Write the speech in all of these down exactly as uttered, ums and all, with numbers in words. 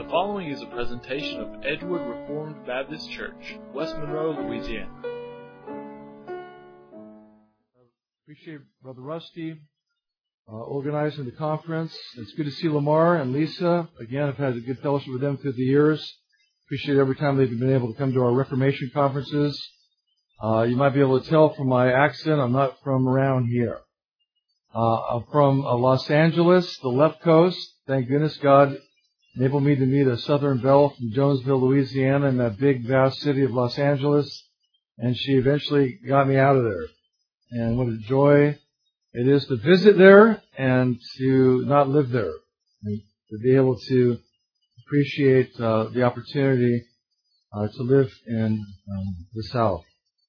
The following is a presentation of Edgewood Reformed Baptist Church, West Monroe, Louisiana. Appreciate Brother Rusty uh, organizing the conference. It's good to see Lamar and Lisa. Again, I've had a good fellowship with them through the years. Appreciate every time they've been able to come to our Reformation conferences. Uh, you might be able to tell from my accent, I'm not from around here. Uh, I'm from uh, Los Angeles, the left coast. Thank goodness God enabled me to meet a Southern belle from Jonesville, Louisiana, in that big, vast city of Los Angeles. And she eventually got me out of there. And what a joy it is to visit there and to not live there. And to be able to appreciate uh, the opportunity uh, to live in um, the South.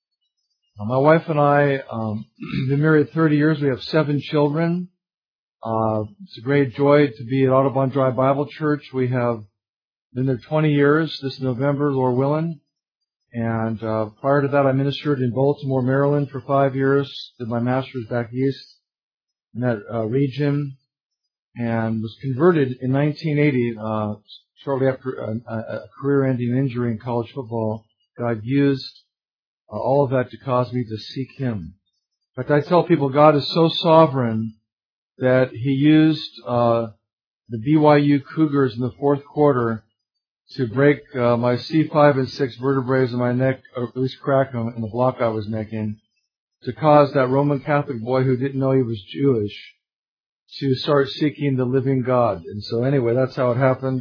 Uh, my wife and I um, have been married thirty years. We have seven children. Uh, it's a great joy to be at Audubon Drive Bible Church. We have been there twenty years this November, Lord willing. And uh, prior to that, I ministered in Baltimore, Maryland for five years. Did my master's back east in that uh, region, and was converted in nineteen eighty, uh, shortly after a, a career-ending injury in college football. God used uh, all of that to cause me to seek Him. In fact, I tell people God is so sovereign that He used uh, the B Y U Cougars in the fourth quarter to break uh, my C five and six vertebrae in my neck, or at least crack them in the block I was making, to cause that Roman Catholic boy who didn't know he was Jewish to start seeking the living God. And so anyway, that's how it happened.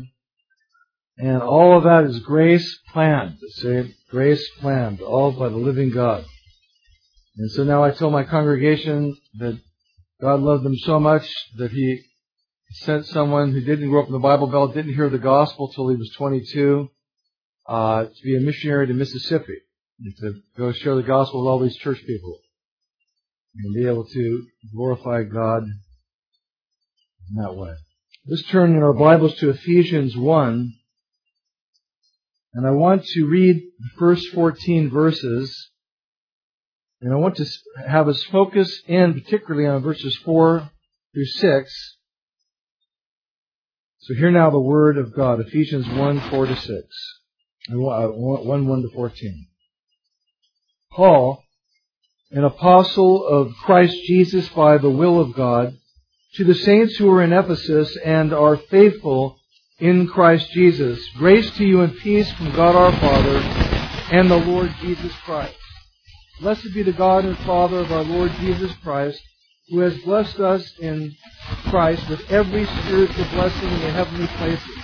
And all of that is grace planned. Say, grace planned, all by the living God. And so now I tell my congregation that God loved them so much that He sent someone who didn't grow up in the Bible Belt, didn't hear the gospel till he was twenty-two, uh, to be a missionary to Mississippi, and to go share the gospel with all these church people, and be able to glorify God in that way. Let's turn in our Bibles to Ephesians one, and I want to read the first fourteen verses, and I want to have us focus in particularly on verses four through six. So hear now the word of God, Ephesians one, four to six, one, one to fourteen. Paul, an apostle of Christ Jesus by the will of God, to the saints who are in Ephesus and are faithful in Christ Jesus, grace to you and peace from God our Father and the Lord Jesus Christ. Blessed be the God and Father of our Lord Jesus Christ, who has blessed us in Christ with every spiritual blessing in the heavenly places,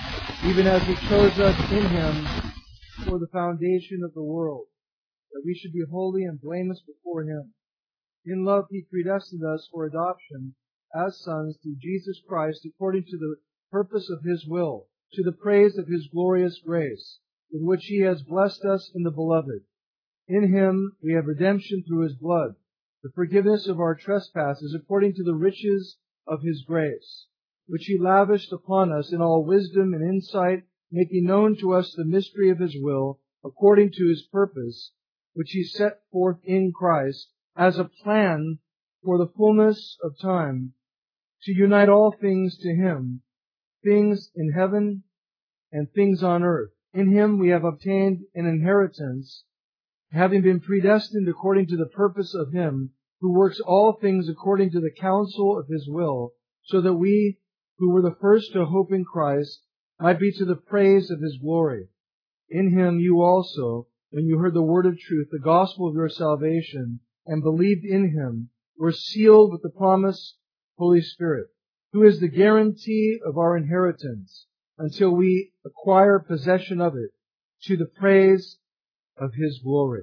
even as He chose us in Him for the foundation of the world, that we should be holy and blameless before Him. In love He predestined us for adoption as sons through Jesus Christ, according to the purpose of His will, to the praise of His glorious grace, with which He has blessed us in the Beloved. In Him we have redemption through His blood, the forgiveness of our trespasses, according to the riches of His grace, which He lavished upon us in all wisdom and insight, making known to us the mystery of His will, according to His purpose, which He set forth in Christ as a plan for the fullness of time, to unite all things to Him, things in heaven and things on earth. In Him we have obtained an inheritance, having been predestined according to the purpose of Him who works all things according to the counsel of His will, so that we, who were the first to hope in Christ, might be to the praise of His glory. In Him you also, when you heard the word of truth, the gospel of your salvation, and believed in Him, were sealed with the promised Holy Spirit, who is the guarantee of our inheritance, until we acquire possession of it, to the praise of His glory.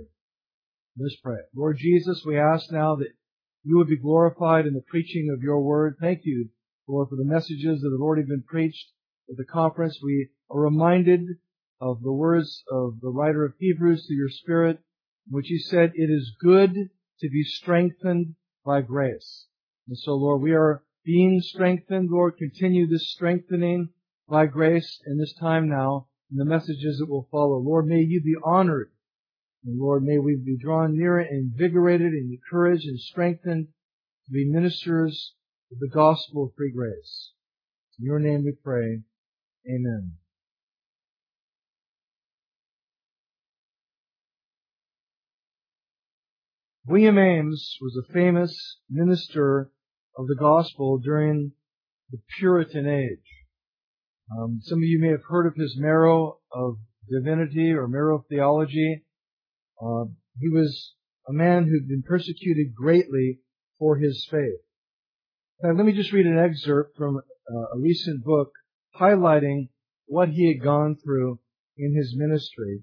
Let's pray. Lord Jesus, we ask now that You would be glorified in the preaching of Your word. Thank You, Lord, for the messages that have already been preached at the conference. We are reminded of the words of the writer of Hebrews through Your Spirit, in which He said, it is good to be strengthened by grace. And so, Lord, we are being strengthened. Lord, continue this strengthening by grace in this time now, in the messages that will follow. Lord, may You be honored. And Lord, may we be drawn near, invigorated, and encouraged and strengthened to be ministers of the gospel of free grace. In Your name we pray. Amen. William Ames was a famous minister of the gospel during the Puritan age. Um, some of you may have heard of his Marrow of Divinity or Marrow of Theology. Uh, he was a man who'd been persecuted greatly for his faith. Now, let me just read an excerpt from uh, a recent book highlighting what he had gone through in his ministry.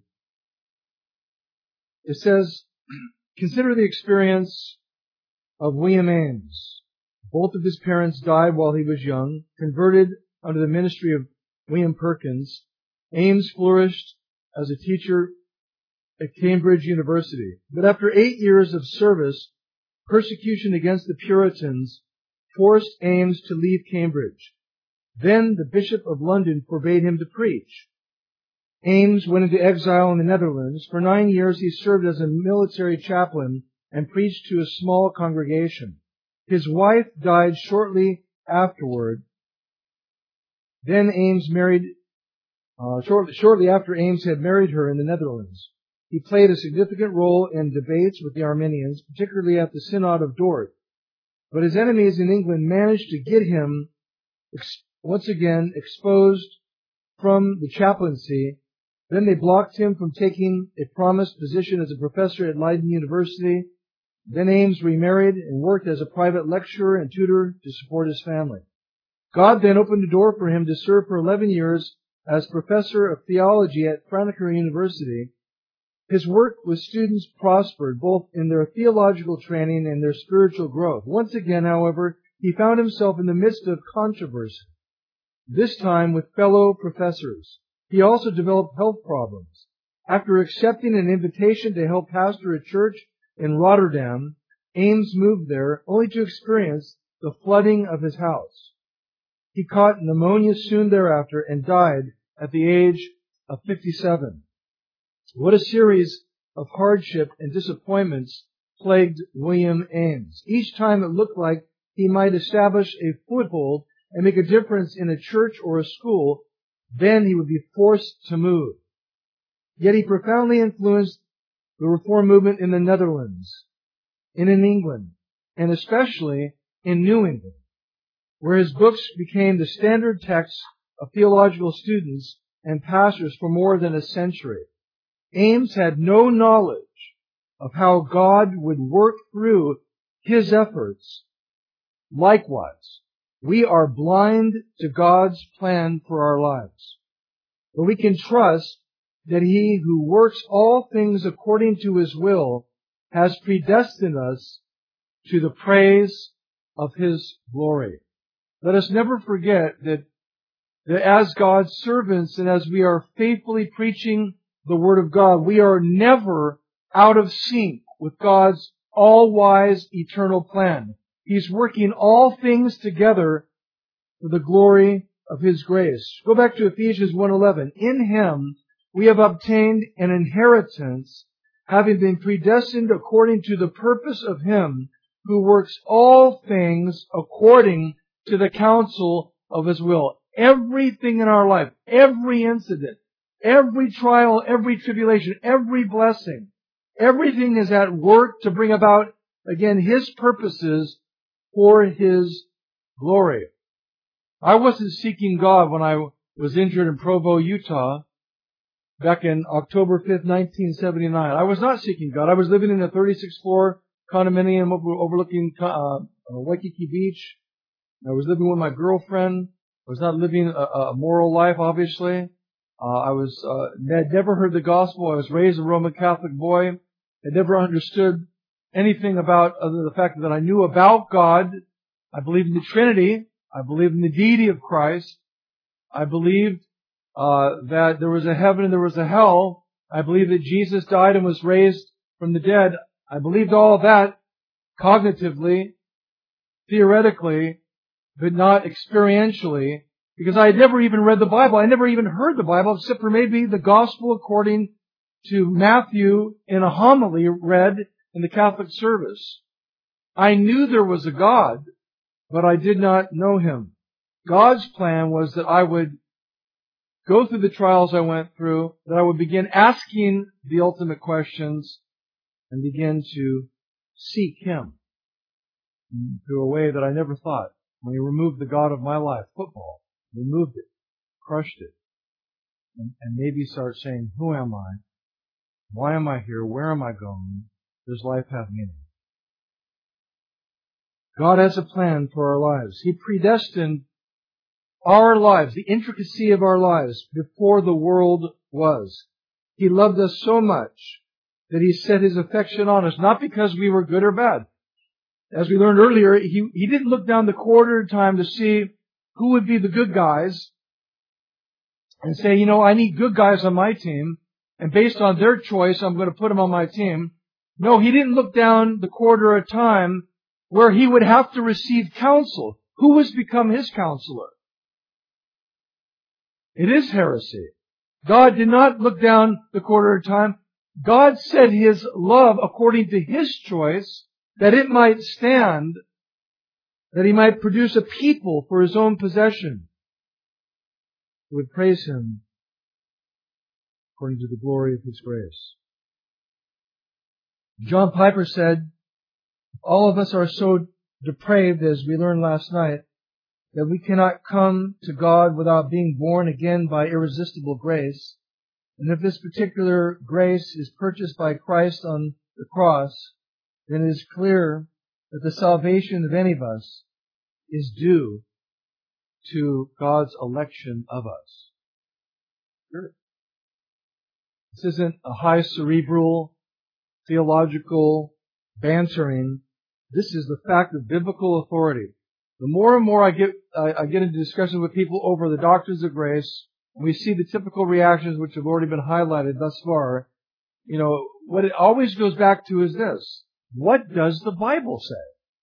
It says, consider the experience of William Ames. Both of his parents died while he was young. Converted under the ministry of William Perkins, Ames flourished as a teacher at Cambridge University. But after eight years of service, persecution against the Puritans forced Ames to leave Cambridge. Then the Bishop of London forbade him to preach. Ames went into exile in the Netherlands. For nine years he served as a military chaplain and preached to a small congregation. His wife died shortly afterward. Then Ames married, uh, shortly, shortly after Ames had married her in the Netherlands. He played a significant role in debates with the Arminians, particularly at the Synod of Dort. But his enemies in England managed to get him ex- once again exposed from the chaplaincy. Then they blocked him from taking a promised position as a professor at Leiden University. Then Ames remarried and worked as a private lecturer and tutor to support his family. God then opened a door for him to serve for eleven years as professor of theology at Franeker University. His work with students prospered both in their theological training and their spiritual growth. Once again, however, he found himself in the midst of controversy, this time with fellow professors. He also developed health problems. After accepting an invitation to help pastor a church in Rotterdam, Ames moved there only to experience the flooding of his house. He caught pneumonia soon thereafter and died at the age of fifty-seven. What a series of hardship and disappointments plagued William Ames. Each time it looked like he might establish a foothold and make a difference in a church or a school, then he would be forced to move. Yet he profoundly influenced the Reform movement in the Netherlands, and in England, and especially in New England, where his books became the standard texts of theological students and pastors for more than a century. Ames had no knowledge of how God would work through his efforts. Likewise, we are blind to God's plan for our lives. But we can trust that He who works all things according to His will has predestined us to the praise of His glory. Let us never forget that, that as God's servants and as we are faithfully preaching the Word of God, we are never out of sync with God's all-wise eternal plan. He's working all things together for the glory of His grace. Go back to Ephesians one eleven. In Him we have obtained an inheritance, having been predestined according to the purpose of Him who works all things according to the counsel of His will. Everything in our life, every incident, every trial, every tribulation, every blessing, everything is at work to bring about, again, His purposes for His glory. I wasn't seeking God when I was injured in Provo, Utah, back in October fifth, nineteen seventy-nine. I was not seeking God. I was living in a thirty-sixth floor condominium overlooking uh, Waikiki Beach. I was living with my girlfriend. I was not living a, a moral life, obviously. Uh, I was uh, had never heard the gospel. I was raised a Roman Catholic boy. I never understood anything about other than the fact that I knew about God. I believed in the Trinity. I believed in the deity of Christ. I believed uh, that there was a heaven and there was a hell. I believed that Jesus died and was raised from the dead. I believed all of that cognitively, theoretically, but not experientially, because I had never even read the Bible. I never even heard the Bible except for maybe the gospel according to Matthew in a homily read in the Catholic service. I knew there was a God, but I did not know Him. God's plan was that I would go through the trials I went through, that I would begin asking the ultimate questions and begin to seek Him through a way that I never thought. When He removed the God of my life, football, removed it, crushed it, and, and maybe start saying, who am I? Why am I here? Where am I going? Does life have meaning? God has a plan for our lives. He predestined our lives, the intricacy of our lives, before the world was. He loved us so much that He set His affection on us, not because we were good or bad. As we learned earlier, He, he didn't look down the corridor of time to see who would be the good guys and say, you know, I need good guys on my team, and based on their choice, I'm going to put them on my team. No, He didn't look down the corridor of time where He would have to receive counsel. Who has become His counselor? It is heresy. God did not look down the corridor of time. God set His love according to His choice, that it might stand, that He might produce a people for His own possession who would praise Him according to the glory of His grace. John Piper said, all of us are so depraved, as we learned last night, that we cannot come to God without being born again by irresistible grace. And if this particular grace is purchased by Christ on the cross, then it is clear that the salvation of any of us is due to God's election of us. Sure. This isn't a high cerebral, theological bantering. This is the fact of biblical authority. The more and more I get I, I get into discussions with people over the doctrines of grace, and we see the typical reactions which have already been highlighted thus far, you know, what it always goes back to is this. What does the Bible say?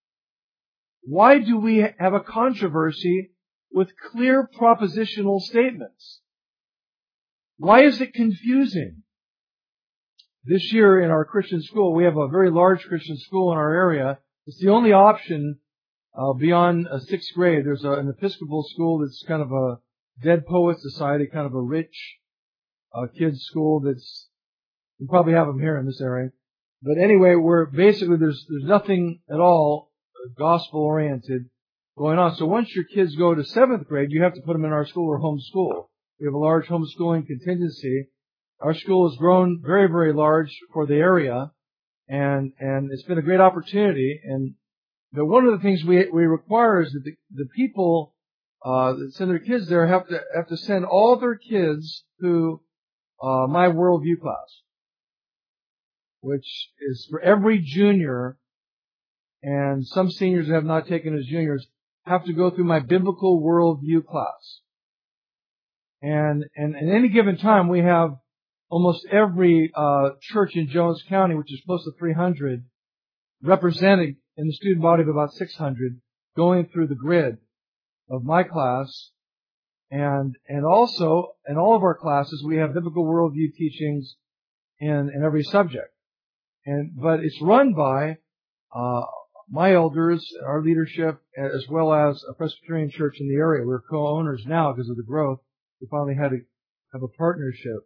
Why do we have a controversy with clear propositional statements? Why is it confusing? This year in our Christian school, we have a very large Christian school in our area. It's the only option uh, beyond a sixth grade. There's a, an Episcopal school that's kind of a Dead Poets Society, kind of a rich uh, kids school that's, you probably have them here in this area. But anyway, we're basically, there's, there's nothing at all gospel oriented going on. So once your kids go to seventh grade, you have to put them in our school or homeschool. We have a large homeschooling contingency. Our school has grown very, very large for the area, and, and it's been a great opportunity. And but one of the things we, we require is that the, the people, uh, that send their kids there have to, have to send all their kids to, uh, my worldview class, which is for every junior, and some seniors who have not taken as juniors have to go through my biblical worldview class. And, and at any given time, we have almost every uh, church in Jones County, which is close to three hundred, represented in the student body of about six hundred, going through the grid of my class. And and also, in all of our classes, we have biblical worldview teachings in, in every subject. And but it's run by uh, my elders, our leadership, as well as a Presbyterian church in the area. We're co-owners now because of the growth. We finally had to have a partnership.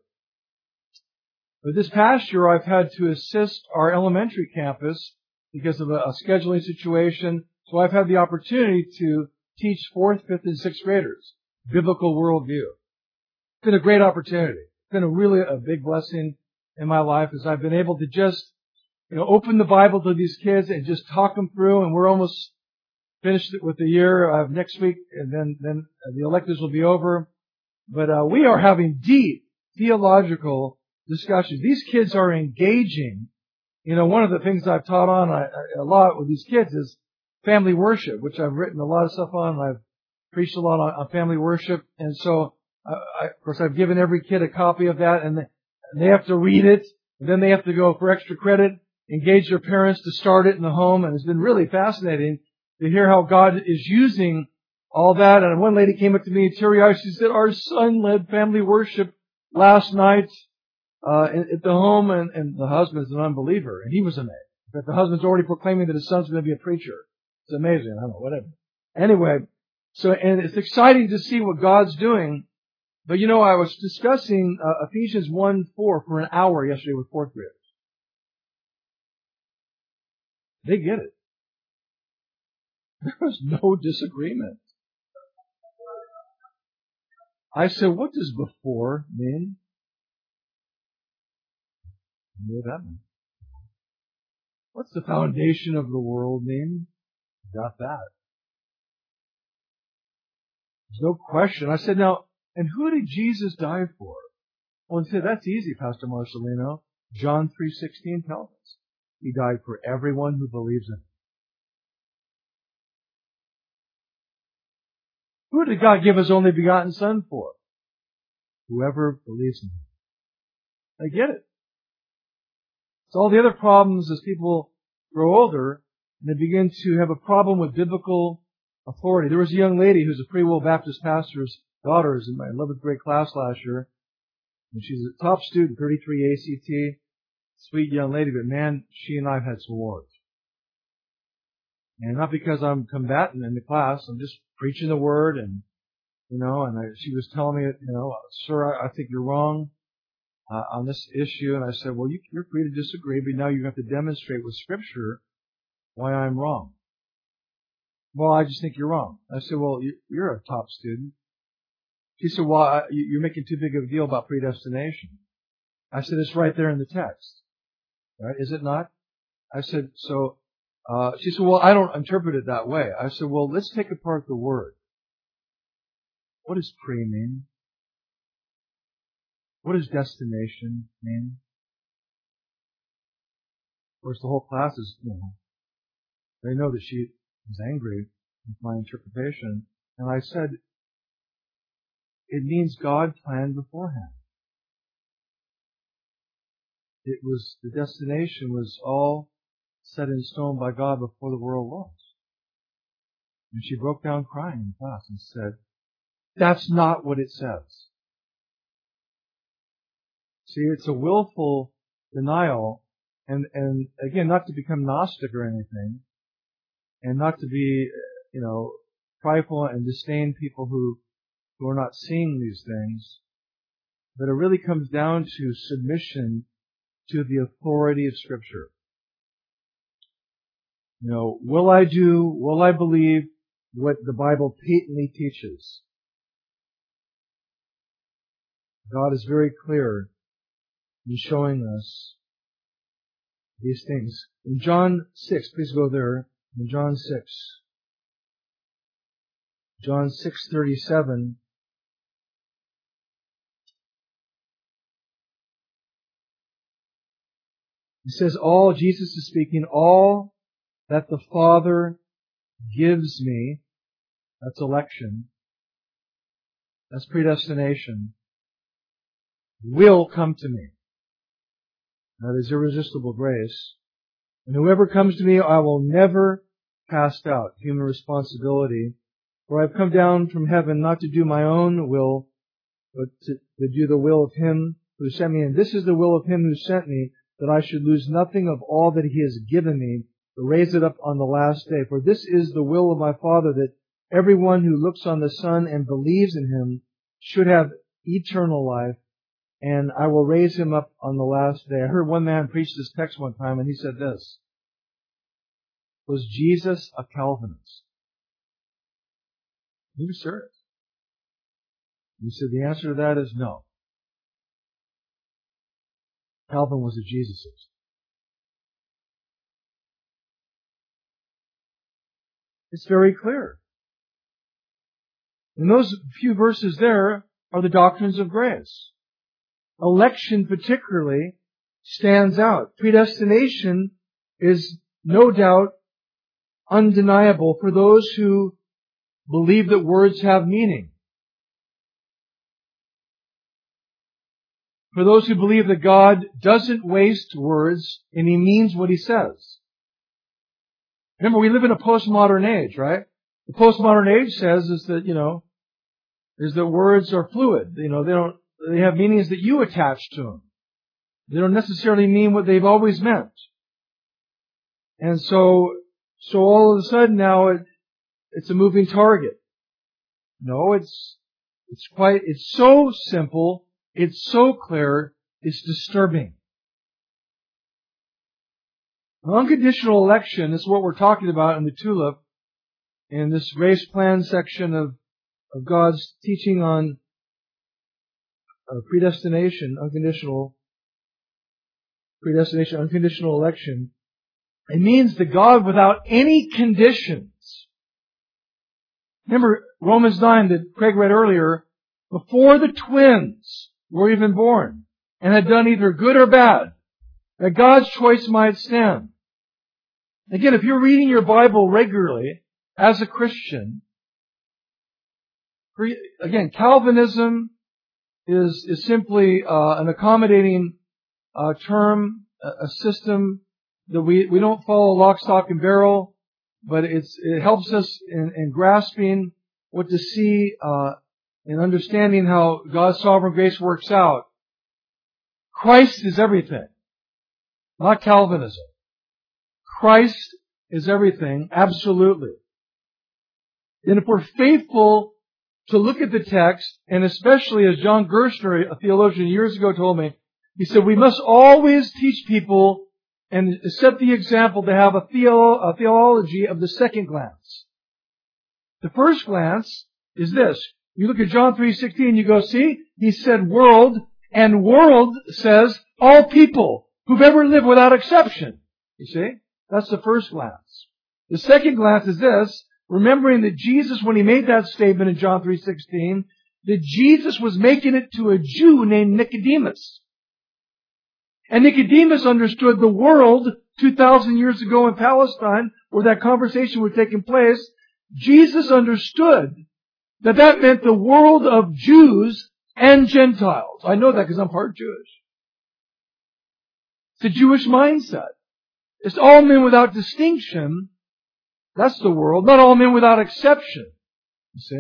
But this past year, I've had to assist our elementary campus because of a, a scheduling situation. So I've had the opportunity to teach fourth, fifth, and sixth graders biblical worldview. It's been a great opportunity. It's been a really a big blessing in my life as I've been able to just, you know, open the Bible to these kids and just talk them through. And we're almost finished with the year of next week, and then then the electives will be over. But uh, we are having deep theological discussions. These kids are engaging. You know, one of the things I've taught on I, I, a lot with these kids is family worship, which I've written a lot of stuff on. I've preached a lot on, on family worship. And so, uh, I, of course, I've given every kid a copy of that, and they, and they have to read it. And then they have to go for extra credit, engage their parents to start it in the home. And it's been really fascinating to hear how God is using all that. And one lady came up to me teary-eyed. She said, our son led family worship last night uh at the home, and, and the husband's an unbeliever, and he was amazed. But the husband's already proclaiming that his son's going to be a preacher. It's amazing. I don't know, whatever. Anyway, so, and it's exciting to see what God's doing. But you know, I was discussing uh, Ephesians one four for an hour yesterday with fourth graders. They get it. There was no disagreement. I said, what does before mean? What does that mean? What's the foundation of the world mean? Got that. There's no question. I said, now, and who did Jesus die for? Well, he said, that's easy, Pastor Marcelino. John three sixteen tells us. He died for everyone who believes in him. Who did God give His only begotten Son for? Whoever believes in Him. I get it. It's all the other problems as people grow older and they begin to have a problem with biblical authority. There was a young lady who's a Free Will Baptist pastor's daughter in my eleventh grade class last year. And she's a top student, thirty-three A C T. Sweet young lady, but man, she and I have had some wars. And not because I'm combatant in the class, I'm just preaching the Word and, you know, and I, she was telling me, you know, sir, I, I think you're wrong uh, on this issue. And I said, well, you, you're free to disagree, but now you have to demonstrate with Scripture why I'm wrong. Well, I just think you're wrong. I said, well, you, you're a top student. She said, well, I, you're making too big of a deal about predestination. I said, it's right there in the text. Right? Is it not? I said, so, uh, she said, well, I don't interpret it that way. I said, well, let's take apart the word. What does pre mean? What does destination mean? Of course, the whole class is, you know, they know that she was angry with my interpretation. And I said, it means God planned beforehand. It was, the destination was all set in stone by God before the world was. And she broke down crying in class and said, that's not what it says. See, it's a willful denial, and, and again, not to become Gnostic or anything, and not to be, you know, prideful and disdain people who, who are not seeing these things, but it really comes down to submission to the authority of Scripture. You know, will I do, will I believe what the Bible patently teaches? God is very clear in showing us these things. In John six, please go there. In John six. John six thirty-seven. It says, all, Jesus is speaking, all that the Father gives me, that's election, that's predestination, will come to me. That is irresistible grace. And whoever comes to me, I will never cast out. Human responsibility. For I have come down from heaven not to do my own will, but to, to do the will of Him who sent me. And this is the will of Him who sent me, that I should lose nothing of all that He has given me, to raise it up on the last day. For this is the will of my Father, that everyone who looks on the Son and believes in Him should have eternal life, and I will raise him up on the last day. I heard one man preach this text one time, and he said this: was Jesus a Calvinist? He was serious. He said the answer to that is no. Calvin was a Jesusist. It's very clear. And those few verses there are the doctrines of grace. Election particularly stands out. Predestination is no doubt undeniable for those who believe that words have meaning. For those who believe that God doesn't waste words and He means what He says. Remember, we live in a postmodern age, right? The postmodern age says is that, you know, is that words are fluid. You know, they don't, they have meanings that you attach to them. They don't necessarily mean what they've always meant. And so, so all of a sudden now it, it's a moving target. No, it's, it's quite, it's so simple, it's so clear, it's disturbing. Unconditional election is what we're talking about in the Tulip, in this grace plan section of, of God's teaching on uh, predestination, unconditional predestination, unconditional election. It means the God without any conditions. Remember Romans nine that Craig read earlier, before the twins were even born and had done either good or bad, that God's choice might stand. Again, if you're reading your Bible regularly as a Christian, again, Calvinism is, is simply uh, an accommodating uh, term, a, a system that we, we don't follow lock, stock, and barrel, but it's, it helps us in, in grasping what to see, uh, in understanding how God's sovereign grace works out. Christ is everything, not Calvinism. Christ is everything, absolutely. And if we're faithful to look at the text, and especially as John Gerstner, a theologian years ago, told me, he said, we must always teach people and set the example to have a, theo- a theology of the second glance. The first glance is this. You look at John three sixteen, you go, see, he said world, and world says all people who've ever lived without exception. You see? That's the first glance. The second glance is this, remembering that Jesus, when he made that statement in John three sixteen, that Jesus was making it to a Jew named Nicodemus. And Nicodemus understood the world two thousand years ago in Palestine, where that conversation was taking place. Jesus understood that that meant the world of Jews and Gentiles. I know that because I'm part Jewish. It's a Jewish mindset. It's all men without distinction. That's the world. Not all men without exception. You see?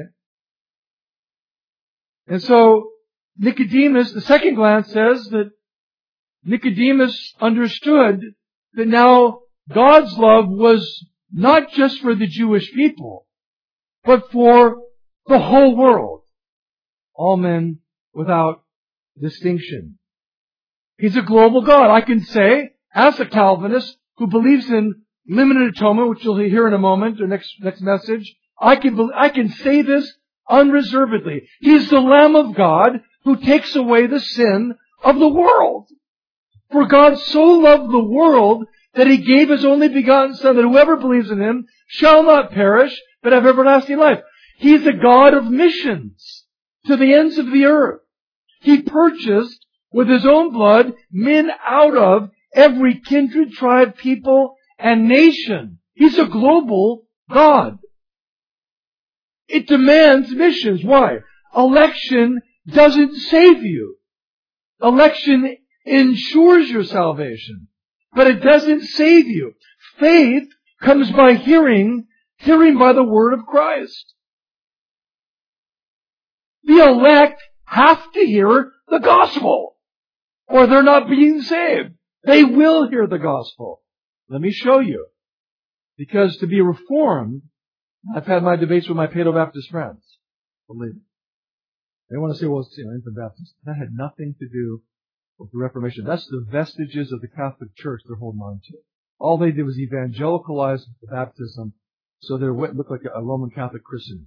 And so, Nicodemus, the second glance says that Nicodemus understood that now God's love was not just for the Jewish people, but for the whole world. All men without distinction. He's a global God. I can say, as a Calvinist who believes in limited atonement, which you'll hear in a moment, or next, next message, I can, I can say this unreservedly. He's the Lamb of God who takes away the sin of the world. For God so loved the world that He gave His only begotten Son, that whoever believes in Him shall not perish, but have everlasting life. He's a God of missions to the ends of the earth. He purchased with His own blood men out of every kindred, tribe, people, and nation. He's a global God. It demands missions. Why? Election doesn't save you. Election ensures your salvation, but it doesn't save you. Faith comes by hearing, hearing by the word of Christ. The elect have to hear the gospel, or they're not being saved. They will hear the gospel. Let me show you. Because to be reformed, I've had my debates with my Paedo-Baptist friends. Believe me. They want to say, well, it's, you know, infant Baptist. That had nothing to do with the Reformation. That's the vestiges of the Catholic Church they're holding on to. All they did was evangelicalize the baptism so that it looked like a Roman Catholic christening.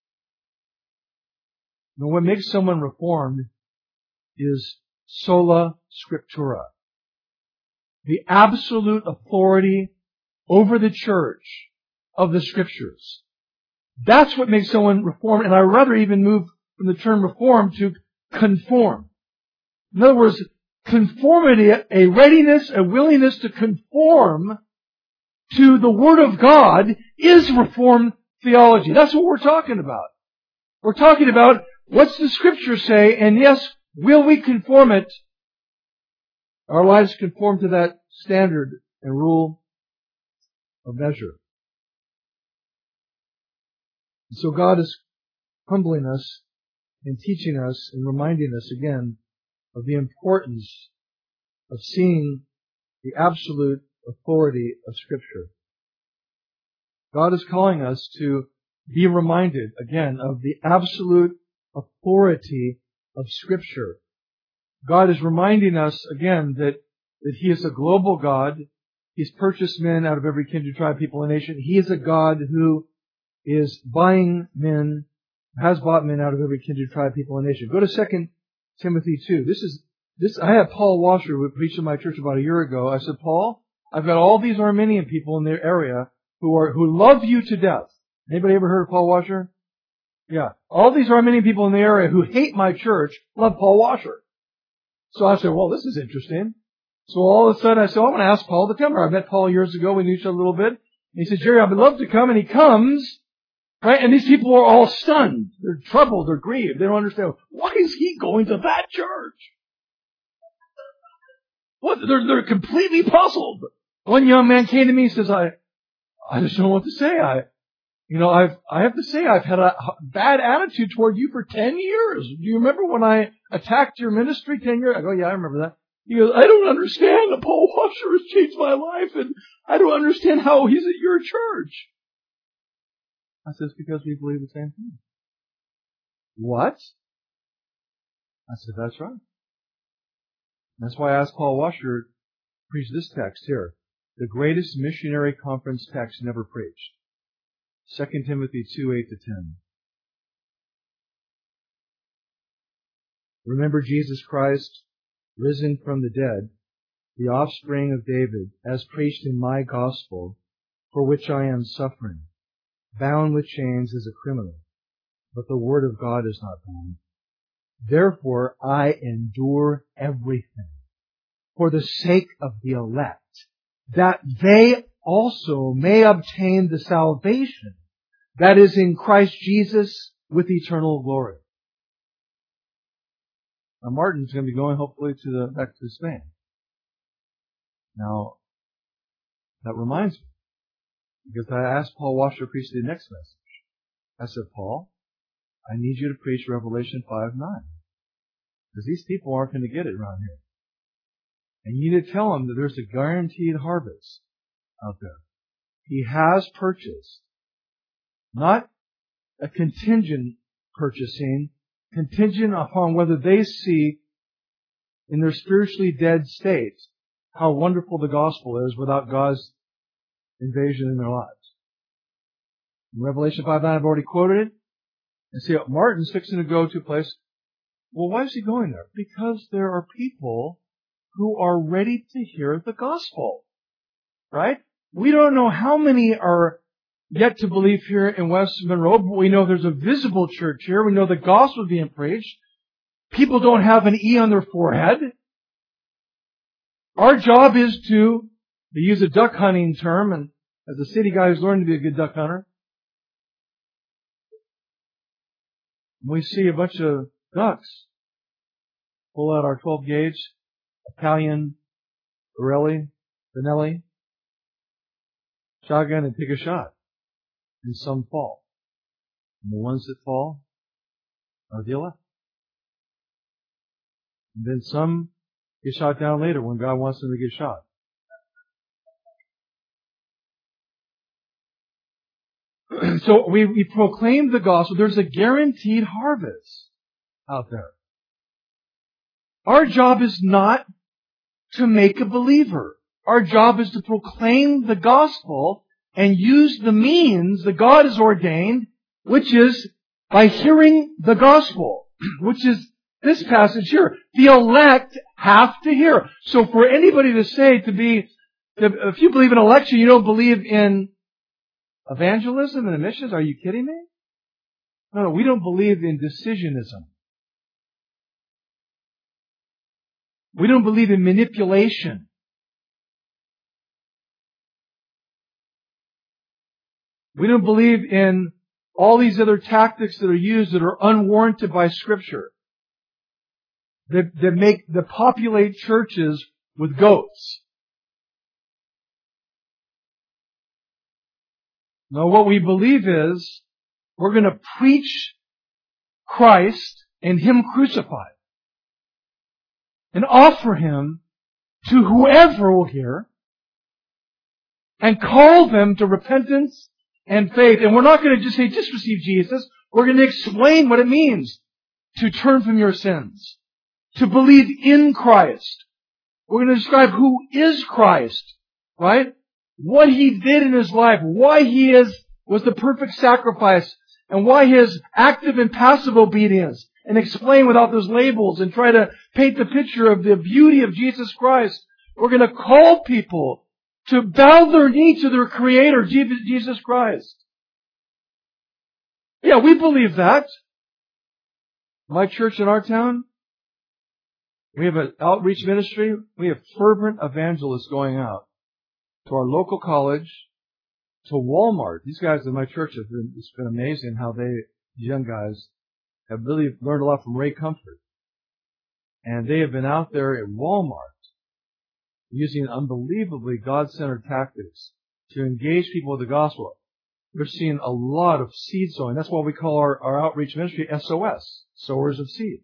Now, what makes someone reformed is sola scriptura. The absolute authority over the church of the Scriptures. That's what makes someone reformed, and I'd rather even move from the term reform to conform. In other words, conformity, a readiness, a willingness to conform to the Word of God is Reformed theology. That's what we're talking about. We're talking about what's the Scripture say, and yes, will we conform it? Our lives conform to that standard and rule of measure. And so God is humbling us and teaching us and reminding us again of the importance of seeing the absolute authority of Scripture. God is calling us to be reminded again of the absolute authority of Scripture. God is reminding us again that, that He is a global God He's purchased men out of every kindred, tribe, people, and nation. He is a God who is buying men, has bought men out of every kindred, tribe, people, and nation. Go to Second Timothy two. This is, this, I had Paul Washer, who preached in my church about a year ago. I said, Paul, I've got all these Arminian people in their area who are, who love you to death. Anybody ever heard of Paul Washer? Yeah. All these Arminian people in the area who hate my church love Paul Washer. So I said, well, this is interesting. So all of a sudden I said, well, I'm going to ask Paul to come. I met Paul years ago. We knew each other a little bit. And he said, Jerry, I would love to come. And he comes, right? And these people are all stunned. They're troubled. They're grieved. They don't understand. Why is he going to that church? What? They're, they're completely puzzled. One young man came to me and says, I, I just don't know what to say. I, you know, I've, I have to say I've had a bad attitude toward you for ten years. Do you remember when I attacked your ministry ten years? I go, yeah, I remember that. He goes, I don't understand. Paul Washer has changed my life, and I don't understand how he's at your church. I said, it's because we believe the same thing. What? I said, that's right. That's why I asked Paul Washer to preach this text here. The greatest missionary conference text never preached. Second Timothy two, eight to ten. Remember Jesus Christ, risen from the dead, the offspring of David, as preached in my gospel, for which I am suffering, bound with chains as a criminal. But the word of God is not bound. Therefore I endure everything for the sake of the elect, that they also may obtain the salvation that is in Christ Jesus with eternal glory. Now Martin's going to be going hopefully to the back to Spain. Now, that reminds me, because I asked Paul Washer to preach the next message. I said, Paul, I need you to preach Revelation five nine. Because these people aren't going to get it around here. And you need to tell them that there's a guaranteed harvest out there. He has purchased. Not a contingent purchasing, contingent upon whether they see in their spiritually dead state how wonderful the gospel is without God's invasion in their lives. In Revelation five nine, I've already quoted it. And see, Martin's fixing to go to a place. Well, why is he going there? Because there are people who are ready to hear the gospel. Right? We don't know how many are yet to believe here in West Monroe, but we know there's a visible church here. We know the gospel is being preached. People don't have an E on their forehead. Our job is to, to use a duck hunting term, and as a city guy who's learned to be a good duck hunter, we see a bunch of ducks, pull out our twelve gauge, Italian, Borelli, Benelli, shotgun, and take a shot. And some fall. And the ones that fall are the elect. And then some get shot down later when God wants them to get shot. So we, we proclaim the gospel. There's a guaranteed harvest out there. Our job is not to make a believer. Our job is to proclaim the gospel and use the means that God has ordained, which is by hearing the gospel, which is this passage here. The elect have to hear. So for anybody to say to be, if you believe in election, you don't believe in evangelism and missions, are you kidding me? No, no, we don't believe in decisionism. We don't believe in manipulation. We don't believe in all these other tactics that are used that are unwarranted by Scripture. That, that make, that populate churches with goats. No, what we believe is we're going to preach Christ and Him crucified. And offer Him to whoever will hear. And call them to repentance and faith. And we're not going to just say, just receive Jesus. We're going to explain what it means to turn from your sins. To believe in Christ. We're going to describe who is Christ. right? What He did in His life, why He is, was the perfect sacrifice, and why His active and passive obedience, and explain without those labels and try to paint the picture of the beauty of Jesus Christ. We're going to call people to bow their knee to their Creator, Jesus Christ. Yeah, we believe that. My church in our town, we have an outreach ministry. We have fervent evangelists going out to our local college, to Walmart. These guys in my church have been, it's been amazing how they, young guys, have really learned a lot from Ray Comfort. And they have been out there at Walmart using unbelievably God-centered tactics to engage people with the gospel. We're seeing a lot of seed sowing. That's why we call our, our outreach ministry S O S, sowers of seed.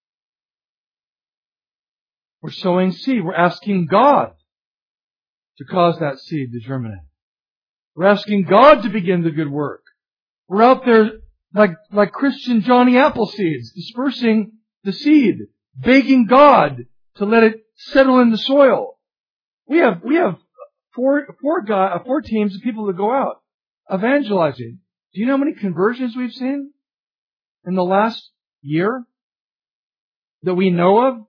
We're sowing seed. We're asking God to cause that seed to germinate. We're asking God to begin the good work. We're out there like, like Christian Johnny Appleseeds, dispersing the seed, begging God to let it settle in the soil. We have, we have four, four guy, four teams of people that go out evangelizing. Do you know how many conversions we've seen in the last year that we know of?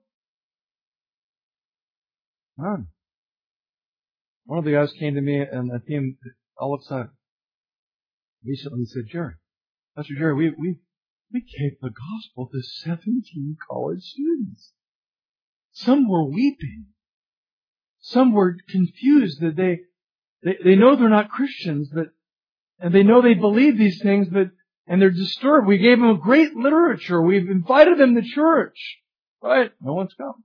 None. One of the guys came to me and I came all of a sudden recently and said, Jerry, Pastor Jerry, we, we, we gave the gospel to seventeen college students. Some were weeping. Some were confused that they, they, they know they're not Christians, but, and they know they believe these things, but, and they're disturbed. We gave them great literature. We've invited them to church. Right? No one's come.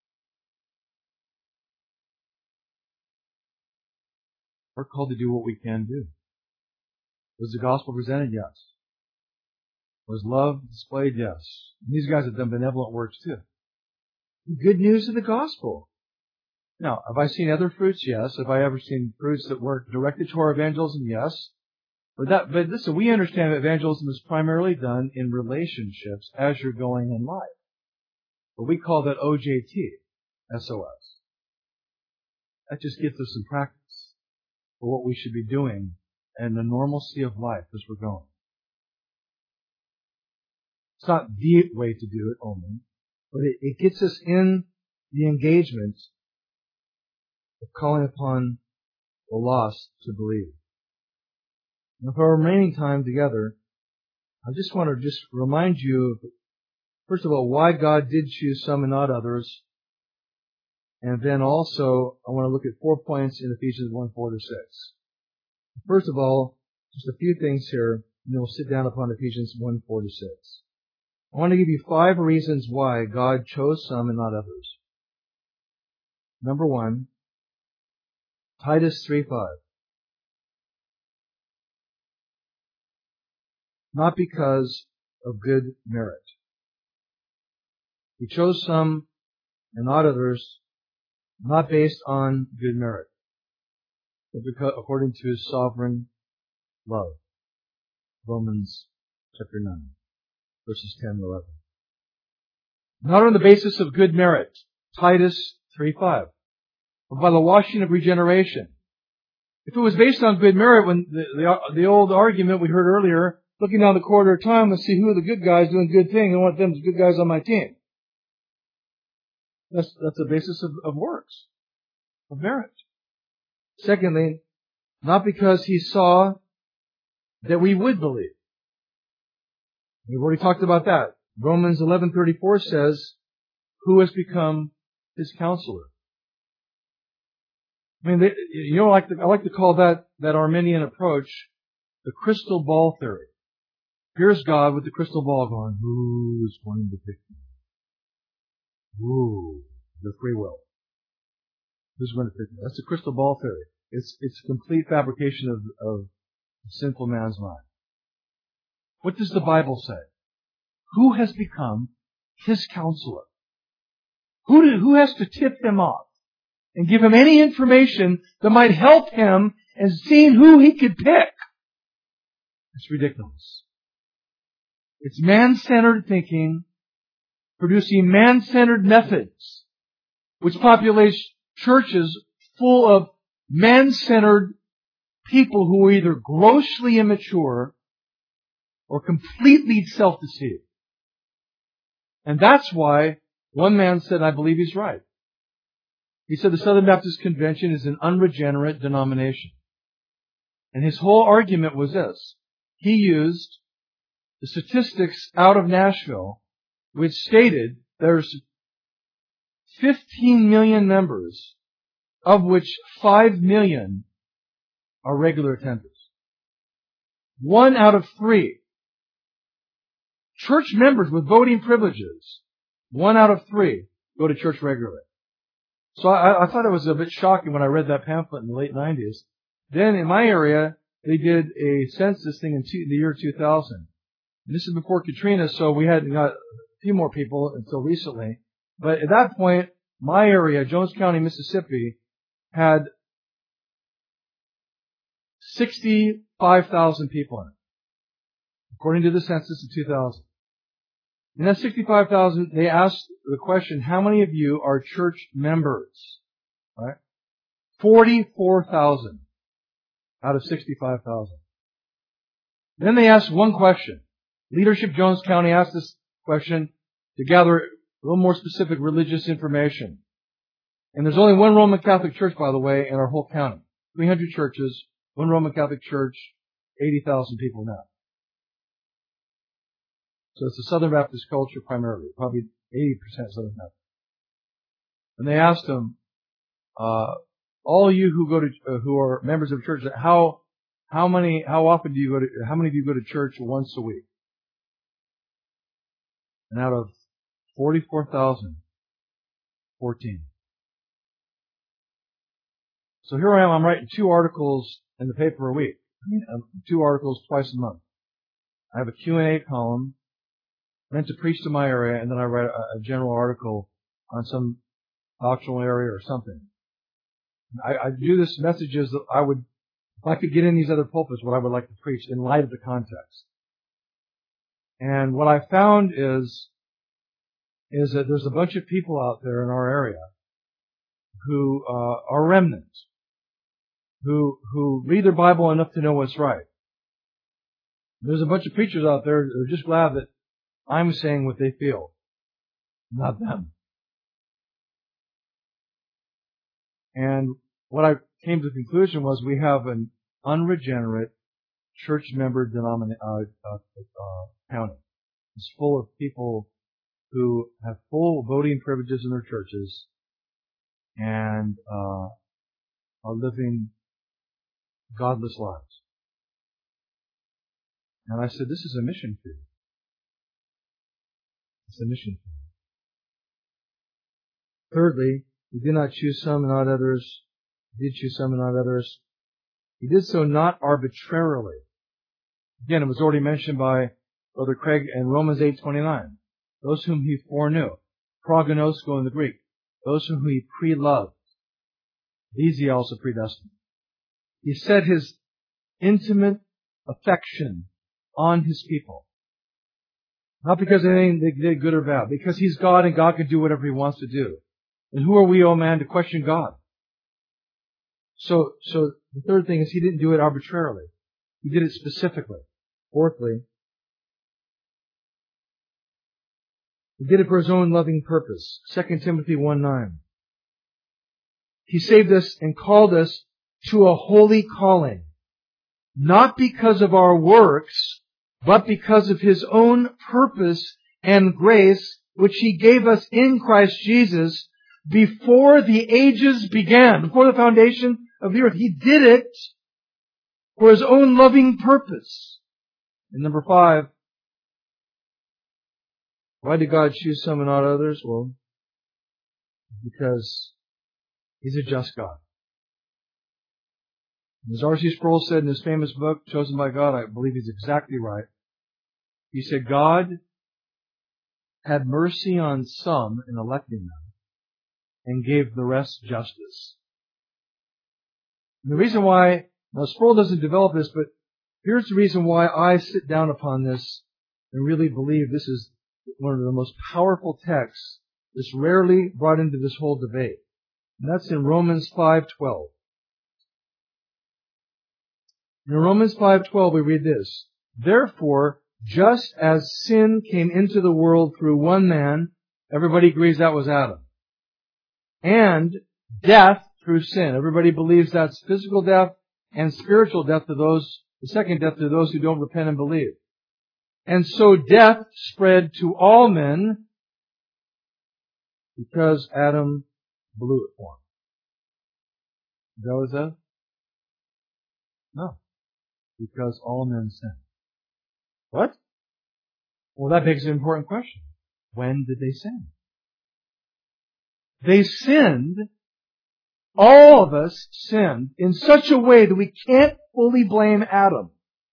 We're called to do what we can do. Was the gospel presented? Yes. Was love displayed? Yes. And these guys have done benevolent works too. Good news of the gospel. Now, have I seen other fruits? Yes. Have I ever seen fruits that were directed to our evangelism? Yes. But that, but listen, we understand that evangelism is primarily done in relationships as you're going in life. But we call that O J T, S O S. That just gets us some practice for what we should be doing and the normalcy of life as we're going. It's not the way to do it only, but it, it gets us in the engagement of calling upon the lost to believe. And for our remaining time together, I just want to just remind you of, first of all, why God did choose some and not others. And then also, I want to look at four points in Ephesians one, four to six. First of all, just a few things here, and then we'll sit down upon Ephesians one, four to six. I want to give you five reasons why God chose some and not others. Number one, Titus three, five. Not because of good merit. He chose some and not others, not based on good merit, but because, according to His sovereign love. Romans chapter nine, verses ten and eleven. Not on the basis of good merit, Titus three, five, but by the washing of regeneration. If it was based on good merit, when the, the, the old argument we heard earlier, looking down the corridor of time and see who are the good guys doing good things, I want them as good guys on my team. That's, that's the basis of, of works, of merit. Secondly, not because He saw that we would believe. We've already talked about that. Romans eleven thirty-four says, who has become His counselor? I mean, they, you know, I like, to, I like to call that, that Arminian approach the crystal ball theory. Here's God with the crystal ball going, who's going to pick me? Ooh, the free will. Who's going to pick me? That's the crystal ball theory. It's, it's a complete fabrication of, of sinful man's mind. What does the Bible say? Who has become His counselor? Who, did, who has to tip him off and give him any information that might help him in seeing who he could pick? It's ridiculous. It's man-centered thinking, producing man-centered methods, which populates churches full of man-centered people who were either grossly immature or completely self-deceived. And that's why one man said, I believe he's right. He said the Southern Baptist Convention is an unregenerate denomination. And his whole argument was this. He used the statistics out of Nashville, which stated there's fifteen million members, of which five million are regular attenders. One out of three. Church members with voting privileges, one out of three go to church regularly. So I, I thought it was a bit shocking when I read that pamphlet in the late nineties. Then in my area, they did a census thing in two, the year two thousand. And this is before Katrina, so we had got a few more people until recently. But at that point, my area, Jones County, Mississippi, had sixty-five thousand people in it, according to the census in two thousand. In that sixty-five thousand, they asked the question, how many of you are church members? Right? forty-four thousand out of sixty-five thousand. Then they asked one question. Leadership Jones County asked this question to gather a little more specific religious information. And there's only one Roman Catholic church, by the way, in our whole county. three hundred churches, one Roman Catholic church, eighty thousand people now. So it's a Southern Baptist culture primarily, probably eighty percent Southern Baptist. And they asked them, uh, all you who go to, uh, who are members of church, how, how many, how often do you go to, how many of you go to church once a week? And out of forty-four thousand, fourteen. So here I am, I'm writing two articles in the paper a week. Two articles twice a month. I have a Q and A column meant to preach to my area, and then I write a, a general article on some doctrinal area or something. I, I do this messages that I would, if I could get in these other pulpits, what I would like to preach in light of the context. And what I found is, is that there's a bunch of people out there in our area who uh, are remnants, who who read their Bible enough to know what's right. There's a bunch of preachers out there who are just glad that I'm saying what they feel, not them. And what I came to the conclusion was we have an unregenerate church member denomin- uh, uh, uh, county. It's full of people who have full voting privileges in their churches and uh, are living godless lives. And I said, this is a mission field. It's a mission field. Thirdly, he did not choose some and not others. He did choose some and not others. He did so not arbitrarily. Again, it was already mentioned by Brother Craig in Romans eight twenty-nine. Those whom he foreknew, prognosko in the Greek, those whom he pre-loved, these he also predestined. He set his intimate affection on his people. Not because of anything they did good or bad, because he's God and God can do whatever he wants to do. And who are we, oh man, to question God? So, so the third thing is he didn't do it arbitrarily. He did it specifically. Fourthly, he did it for his own loving purpose. Second Timothy one nine. He saved us and called us to a holy calling, not because of our works, but because of his own purpose and grace, which he gave us in Christ Jesus before the ages began, before the foundation of the earth. He did it for his own loving purpose. And number five, why did God choose some and not others? Well, because he's a just God. As R C Sproul said in his famous book, Chosen by God, I believe he's exactly right. He said, God had mercy on some in electing them and gave the rest justice. And the reason why, now Sproul doesn't develop this, but here's the reason why I sit down upon this and really believe this is one of the most powerful texts that's rarely brought into this whole debate. And that's in Romans five twelve. In Romans five twelve we read this, therefore, just as sin came into the world through one man, everybody agrees that was Adam, and death through sin. Everybody believes that's physical death and spiritual death to those, the second death to those who don't repent and believe. And so death spread to all men because Adam blew it for him. Is that what it says? No. Because all men sinned. What? Well, that begs an important question. When did they sin? They sinned, all of us sinned, in such a way that we can't fully blame Adam.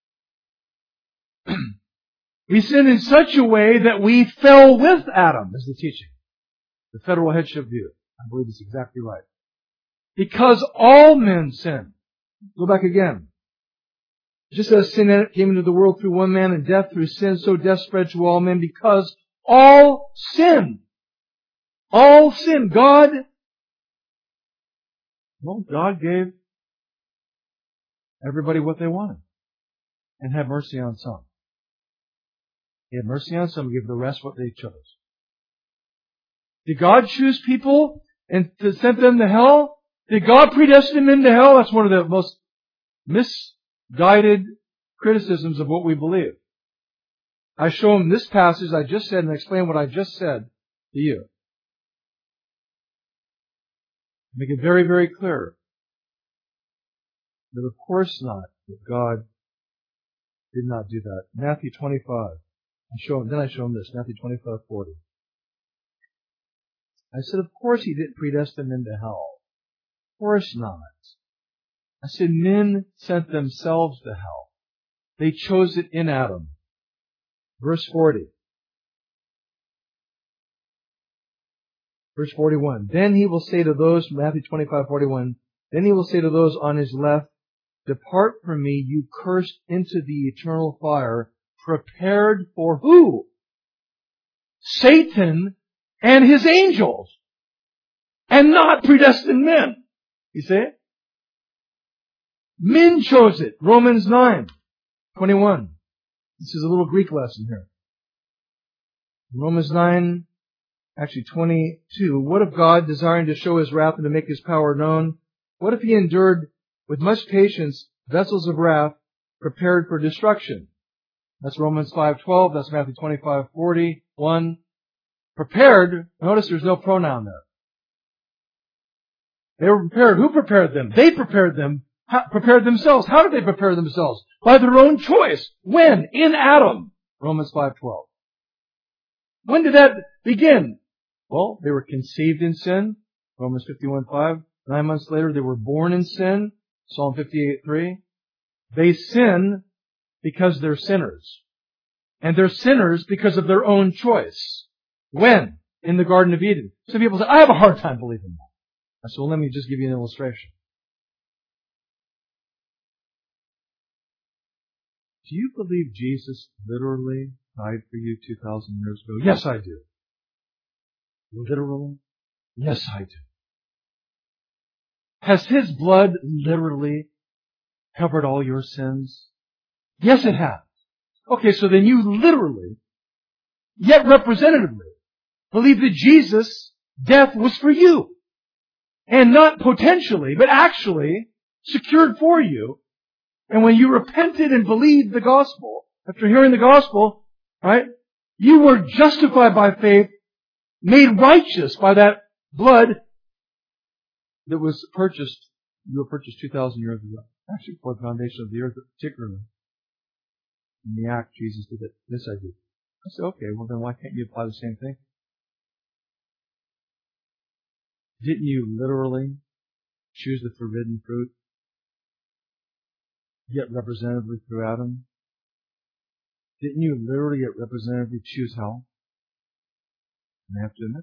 We sinned in such a way that we fell with Adam, is the teaching. The federal headship view. I believe it's exactly right. Because all men sinned. Go back again. Just as sin came into the world through one man and death through sin, so death spread to all men because all sinned. All sinned. God, well, God gave everybody what they wanted and had mercy on some. He had mercy on some and gave the rest what they chose. Did God choose people and to send them to hell? Did God predestine them to hell? That's one of the most misguided criticisms of what we believe. I show them this passage I just said and explain what I just said to you. Make it very, very clear that of course not, that God did not do that. Matthew twenty-five. I show him, then I show him this, Matthew twenty-five forty. I said, of course He didn't predestine them to hell. Of course not. I said, men sent themselves to hell. They chose it in Adam. Verse forty. Verse forty-one. Then He will say to those, Matthew twenty-five forty-one, then He will say to those on His left, depart from me, you cursed, into the eternal fire, prepared for who? Satan and his angels. And not predestined men. You see? Men chose it. Romans nine twenty-one. This is a little Greek lesson here. Romans nine, actually twenty-two. What if God, desiring to show His wrath and to make His power known, what if He endured with much patience vessels of wrath prepared for destruction? That's Romans five twelve. That's Matthew twenty-five forty-one. Prepared. Notice there's no pronoun there. They were prepared. Who prepared them? They prepared them. How, prepared themselves. How did they prepare themselves? By their own choice. When? In Adam. Romans five twelve. When did that begin? Well, they were conceived in sin. Romans fifty-one five. Nine months later, they were born in sin. Psalm fifty-eight three. They sin because they're sinners. And they're sinners because of their own choice. When? In the Garden of Eden. Some people say, I have a hard time believing that. I said, well, let me just give you an illustration. Do you believe Jesus literally died for you two thousand years ago? Yes, I do. Literally? Yes, I do. Has His blood literally covered all your sins? Yes, it has. Okay, so then you literally, yet representatively, believe that Jesus' death was for you. And not potentially, but actually secured for you. And when you repented and believed the gospel, after hearing the gospel, right, you were justified by faith, made righteous by that blood that was purchased, you were purchased two thousand years ago. Actually, before the foundation of the earth, particularly. In the act, Jesus did it. This I do. I said, okay, well then why can't you apply the same thing? Didn't you literally choose the forbidden fruit? Yet representatively through Adam? Didn't you literally yet representatively choose hell? And I have to admit.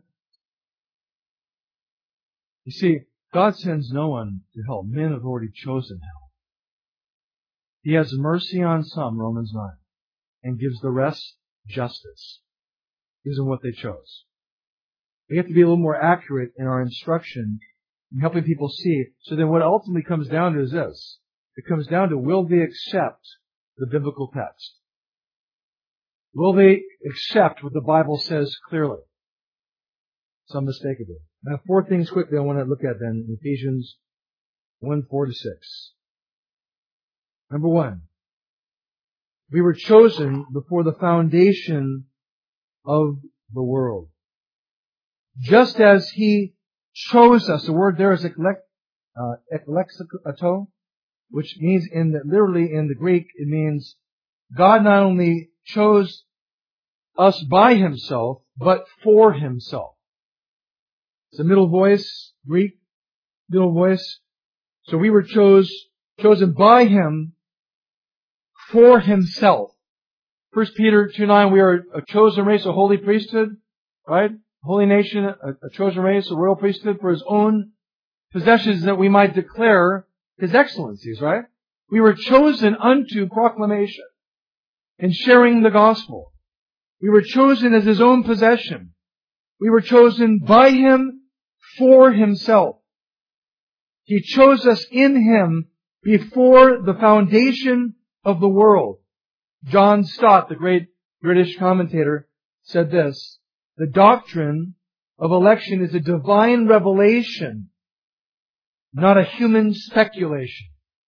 You see, God sends no one to hell. Men have already chosen hell. He has mercy on some, Romans nine, and gives the rest justice. Gives them what they chose. We have to be a little more accurate in our instruction in helping people see. So then what ultimately comes down to is this. It comes down to, will they accept the biblical text? Will they accept what the Bible says clearly? Some unmistakably. Now, four things quickly I want to look at then in Ephesians one, four to six. Number one, we were chosen before the foundation of the world. Just as He chose us, the word there is eklek, uh, eklexato, which means in the, literally in the Greek, it means God not only chose us by Himself, but for Himself. It's a middle voice, Greek, middle voice. So we were chose, chosen by Him for Himself. First Peter two nine, we are a chosen race, a holy priesthood, right? Holy nation, a, a chosen race, a royal priesthood for His own possessions, that we might declare His excellencies, right? We were chosen unto proclamation and sharing the gospel. We were chosen as His own possession. We were chosen by Him for Himself. He chose us in Him before the foundation of the world. John Stott, the great British commentator, said this: the doctrine of election is a divine revelation, not a human speculation.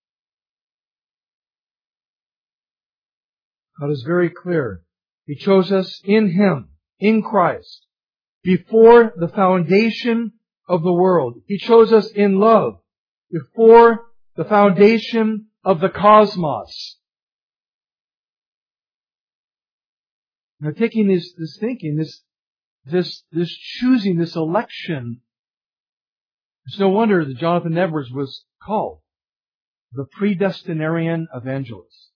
God is very clear. He chose us in Him, in Christ, before the foundation of the world. He chose us in love, before the foundation of the cosmos. Now, taking this, this thinking, this, this, this choosing, this election, it's no wonder that Jonathan Edwards was called the predestinarian evangelist.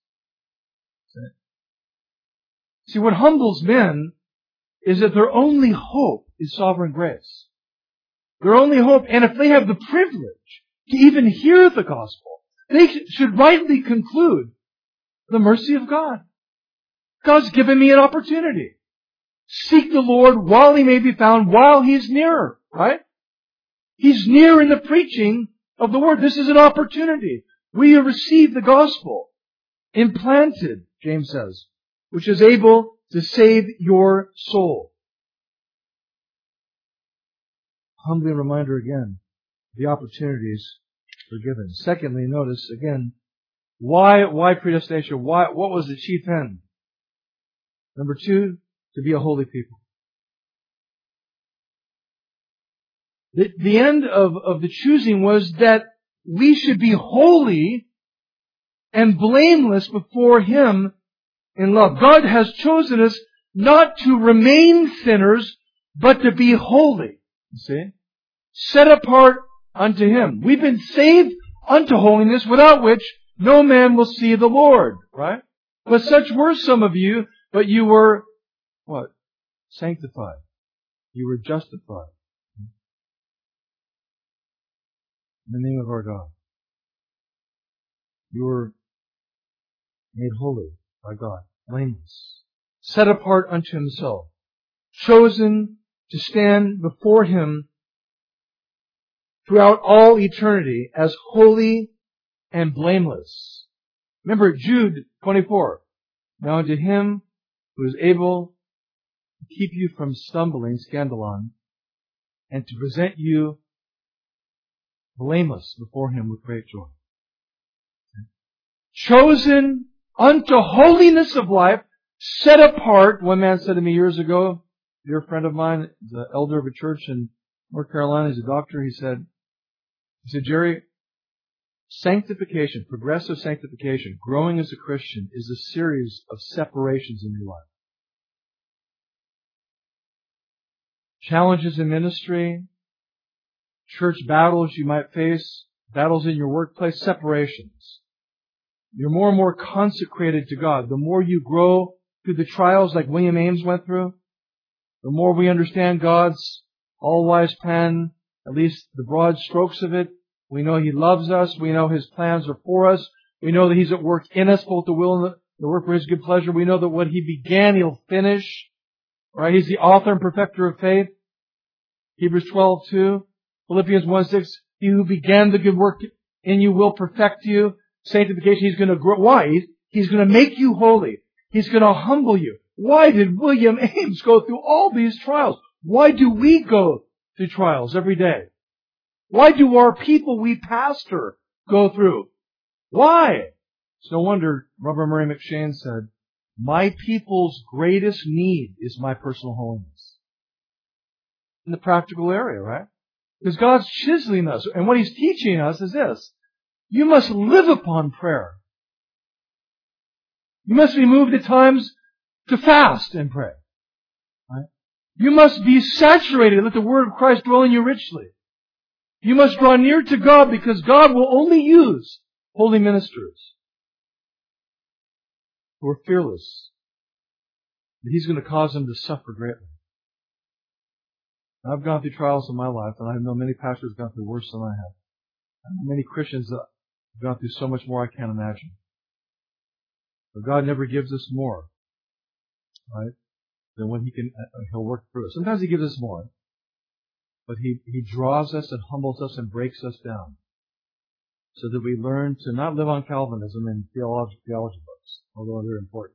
See, what humbles men is that their only hope is sovereign grace. Their only hope, and if they have the privilege to even hear the gospel, they should rightly conclude the mercy of God. God's given me an opportunity. Seek the Lord while He may be found, while He's nearer, right? He's near in the preaching of the Word. This is an opportunity. We have received the gospel, implanted, James says, which is able to save your soul. Humbly a reminder again, the opportunities were given. Secondly, notice again, why, why predestination? Why, what was the chief end? Number two, to be a holy people. The, the end of, of the choosing was that we should be holy and blameless before Him in love. God has chosen us not to remain sinners, but to be holy. You see? Set apart unto Him. We've been saved unto holiness, without which no man will see the Lord. Right? But such were some of you, but you were, what? Sanctified. You were justified. In the name of our God. You were made holy by God. Blameless. Set apart unto Himself. Chosen to stand before Him throughout all eternity as holy and blameless. Remember Jude twenty-four. Now unto Him who is able to keep you from stumbling, scandalon, and to present you blameless before Him with great joy. Chosen unto holiness of life, set apart. One man said to me years ago, a dear friend of mine, the elder of a church in North Carolina, he's a doctor, he said, he said, Jerry, sanctification, progressive sanctification, growing as a Christian, is a series of separations in your life. Challenges in ministry, church battles you might face, battles in your workplace, separations. You're more and more consecrated to God. The more you grow through the trials like William Ames went through, the more we understand God's all-wise plan, at least the broad strokes of it. We know He loves us. We know His plans are for us. We know that He's at work in us, both the will and the work for His good pleasure. We know that what He began, He'll finish. Right? He's the author and perfecter of faith. Hebrews twelve two. Philippians one six. He who began the good work in you will perfect you. sanctification. He's going to grow. Why? He's, he's going to make you holy. He's going to humble you. Why did William Ames go through all these trials? Why do we go through trials every day? Why do our people we pastor go through? Why? It's no wonder Robert Murray McCheyne said, my people's greatest need is my personal holiness. In the practical area, right? Because God's chiseling us. And what He's teaching us is this. You must live upon prayer. You must be moved at times to fast and pray. Right? You must be saturated. Let the word of Christ dwell in you richly. You must draw near to God because God will only use holy ministers who are fearless. But He's going to cause them to suffer greatly. I've gone through trials in my life, and I know many pastors have gone through worse than I have. I know many Christians have gone through so much more I can't imagine. But God never gives us more, right, than when He can, He'll work through us. Sometimes He gives us more, but He, He draws us and humbles us and breaks us down so that we learn to not live on Calvinism and theology, theology books, although they're important.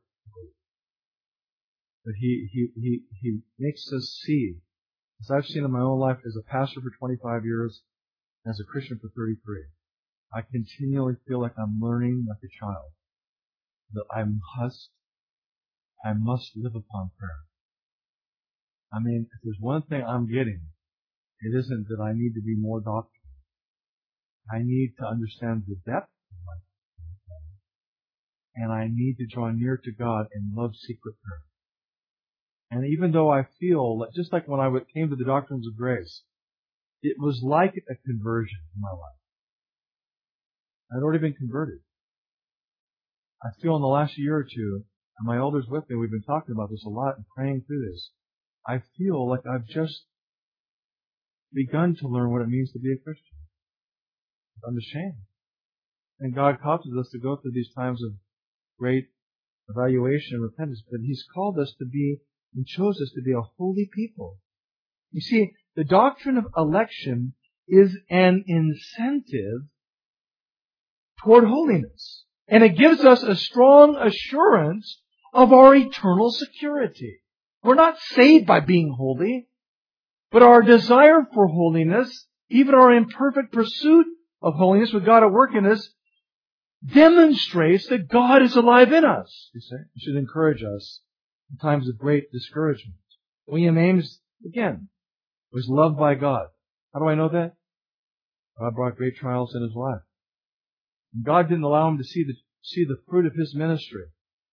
But He, He, He, He makes us see, as I've seen in my own life as a pastor for twenty-five years, as a Christian for thirty-three, I continually feel like I'm learning like a child. That I must, I must live upon prayer. I mean, if there's one thing I'm getting, it isn't that I need to be more doctrinal. I need to understand the depth of my faith, and I need to draw near to God in love secret prayer. And even though I feel, that just like when I came to the doctrines of grace, it was like a conversion in my life. I'd already been converted. I feel in the last year or two, and my elders with me, we've been talking about this a lot and praying through this. I feel like I've just begun to learn what it means to be a Christian. I'm ashamed. And God causes us to go through these times of great evaluation and repentance, but He's called us to be and chose us to be a holy people. You see, the doctrine of election is an incentive toward holiness. And it gives us a strong assurance of our eternal security. We're not saved by being holy, but our desire for holiness, even our imperfect pursuit of holiness with God at work in us, demonstrates that God is alive in us. You see, it should encourage us in times of great discouragement. William Ames, again, was loved by God. How do I know that? God brought great trials in his life. And God didn't allow him to see the see the fruit of his ministry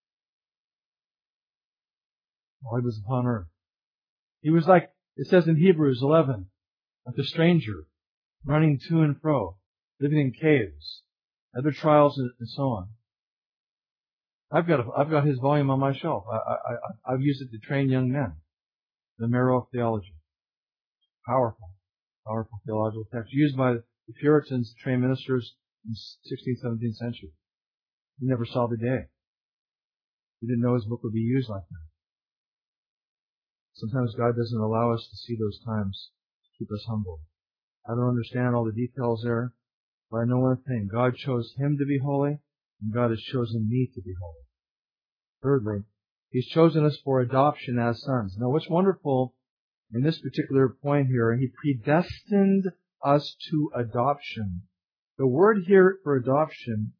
while he was upon earth. He was like, it says in Hebrews eleven, like a stranger, running to and fro, living in caves, other trials and so on. I've got a, I've got his volume on my shelf. I, I, I, I've used it to train young men. The Marrow of Theology. Powerful, powerful theological text used by the Puritans to train ministers in the sixteenth, seventeenth century. He never saw the day. He didn't know his book would be used like that. Sometimes God doesn't allow us to see those times to keep us humble. I don't understand all the details there, but I know one thing. God chose him to be holy, and God has chosen me to be holy. Thirdly, He's chosen us for adoption as sons. Now, what's wonderful in this particular point here, He predestined us to adoption. The word here for adoption,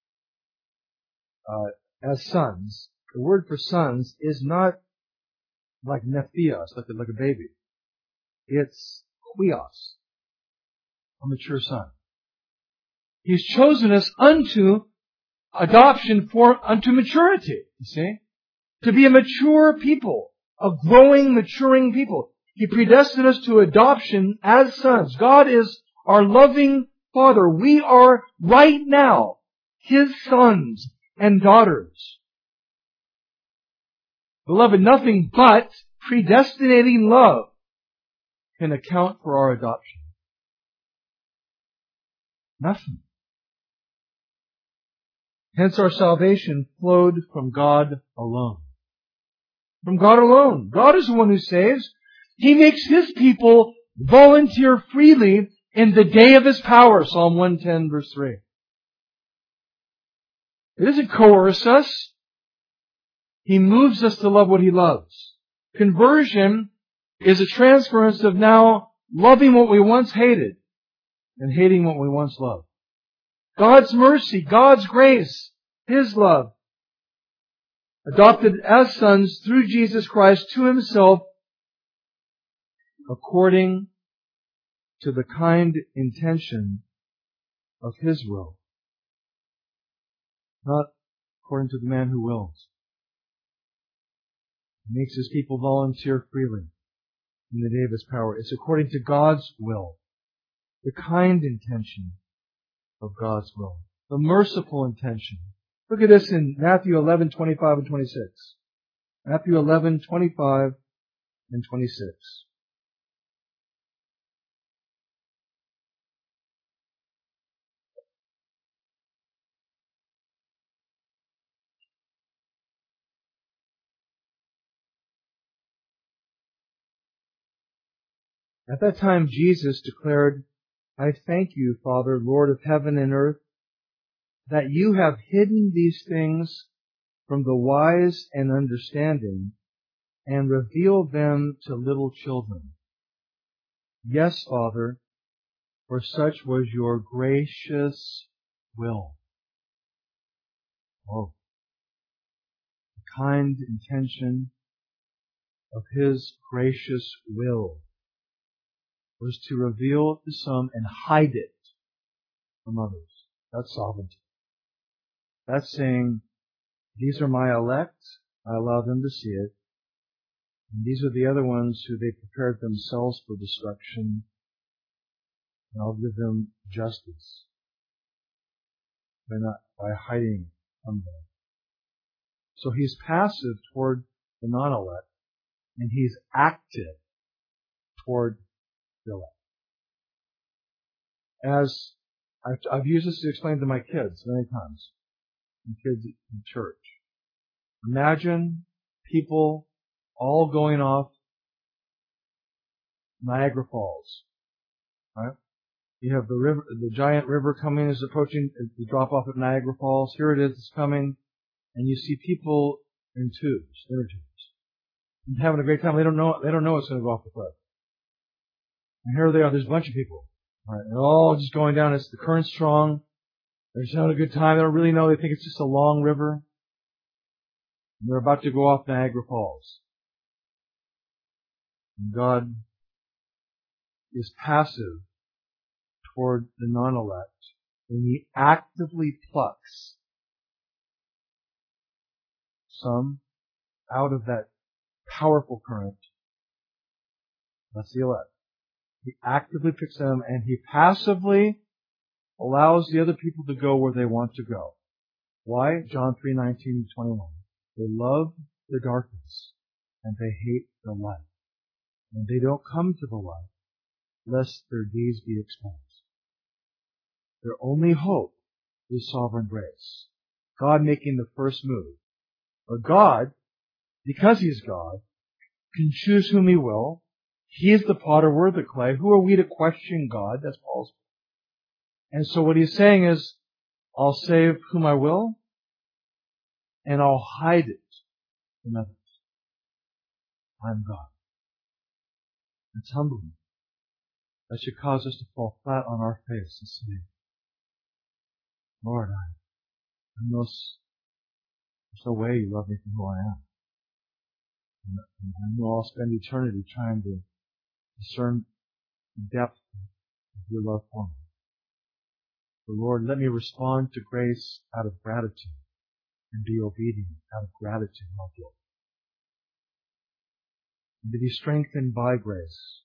uh, as sons, the word for sons is not like nephios, like a, like a baby. It's huios, a mature son. He's chosen us unto adoption for unto maturity, you see? To be a mature people, a growing, maturing people. He predestined us to adoption as sons. God is our loving Father. We are right now His sons and daughters. Beloved, nothing but predestinating love can account for our adoption. Nothing. Hence our salvation flowed from God alone. From God alone. God is the one who saves. He makes His people volunteer freely in the day of His power. Psalm one ten verse three. He doesn't coerce us. He moves us to love what He loves. Conversion is a transference of now loving what we once hated and hating what we once loved. God's mercy, God's grace, His love, adopted as sons through Jesus Christ to Himself according to the kind intention of His will, not according to the man who wills. He makes His people volunteer freely in the day of His power. It's according to God's will, the kind intention of God's will, the merciful intention. Look at this in Matthew eleven, twenty-five and twenty-six. Matthew eleven, twenty-five and twenty-six. At that time Jesus declared, I thank you, Father, Lord of heaven and earth, that you have hidden these things from the wise and understanding and revealed them to little children. Yes, Father, for such was your gracious will. Oh, the kind intention of His gracious will was to reveal to some and hide it from others. That's sovereignty. That's saying, these are my elect, I allow them to see it, and these are the other ones who they prepared themselves for destruction, and I'll give them justice by not by hiding from them. So He's passive toward the non-elect, and He's active toward As I've, I've used this to explain to my kids many times, and kids in church. Imagine people all going off Niagara Falls, right? You have the river, the giant river coming is approaching the drop off at Niagara Falls. Here it is, it's coming, and you see people in tubes, inner tubes, and having a great time. They don't know, they don't know it's going to go off the cliff. And here they are, there's a bunch of people. All right, they're all just going down. It's the current's strong. They're just having a good time. They don't really know. They think it's just a long river. And they're about to go off Niagara Falls. And God is passive toward the non-elect when He actively plucks some out of that powerful current. That's the elect. He actively picks them, and He passively allows the other people to go where they want to go. Why? John three, nineteen to twenty-one. They love the darkness, and they hate the light. And they don't come to the light, lest their deeds be exposed. Their only hope is sovereign grace. God making the first move. But God, because He's God, can choose whom He will. He is the potter, we're the clay. Who are we to question God? That's Paul's. And so what he's saying is, I'll save whom I will, and I'll hide it from others. I'm God. It's humbling. That should cause us to fall flat on our face and say, Lord, I, I know there's no way You love me for who I am. And I know I'll spend eternity trying to discern the depth of Your love for me. But Lord, let me respond to grace out of gratitude and be obedient out of gratitude, not guilt. And to be strengthened by grace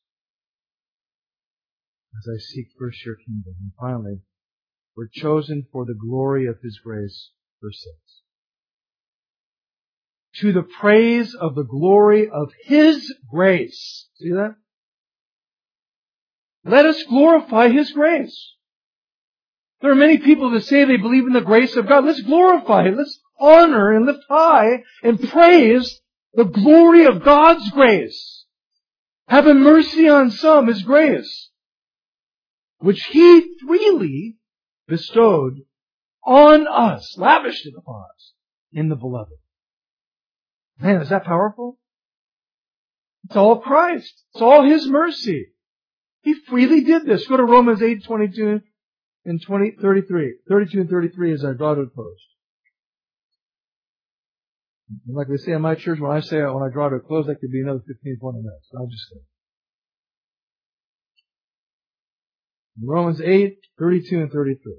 as I seek first Your kingdom. And finally, we're chosen for the glory of His grace, verse six. To the praise of the glory of His grace. See that? Let us glorify His grace. There are many people that say they believe in the grace of God. Let's glorify it. Let's honor and lift high and praise the glory of God's grace. Having mercy on some, His grace, which He freely bestowed on us, lavished it upon us in the Beloved. Man, is that powerful? It's all Christ. It's all His mercy. He freely did this. Go to Romans eight, twenty-two and twenty, thirty-three. thirty-two and thirty-three as I draw to a close. And like they say in my church, when I say it, when I draw to a close, that could be another fifteen, twenty minutes. I'll just say it. Romans eight, thirty-two and thirty-three.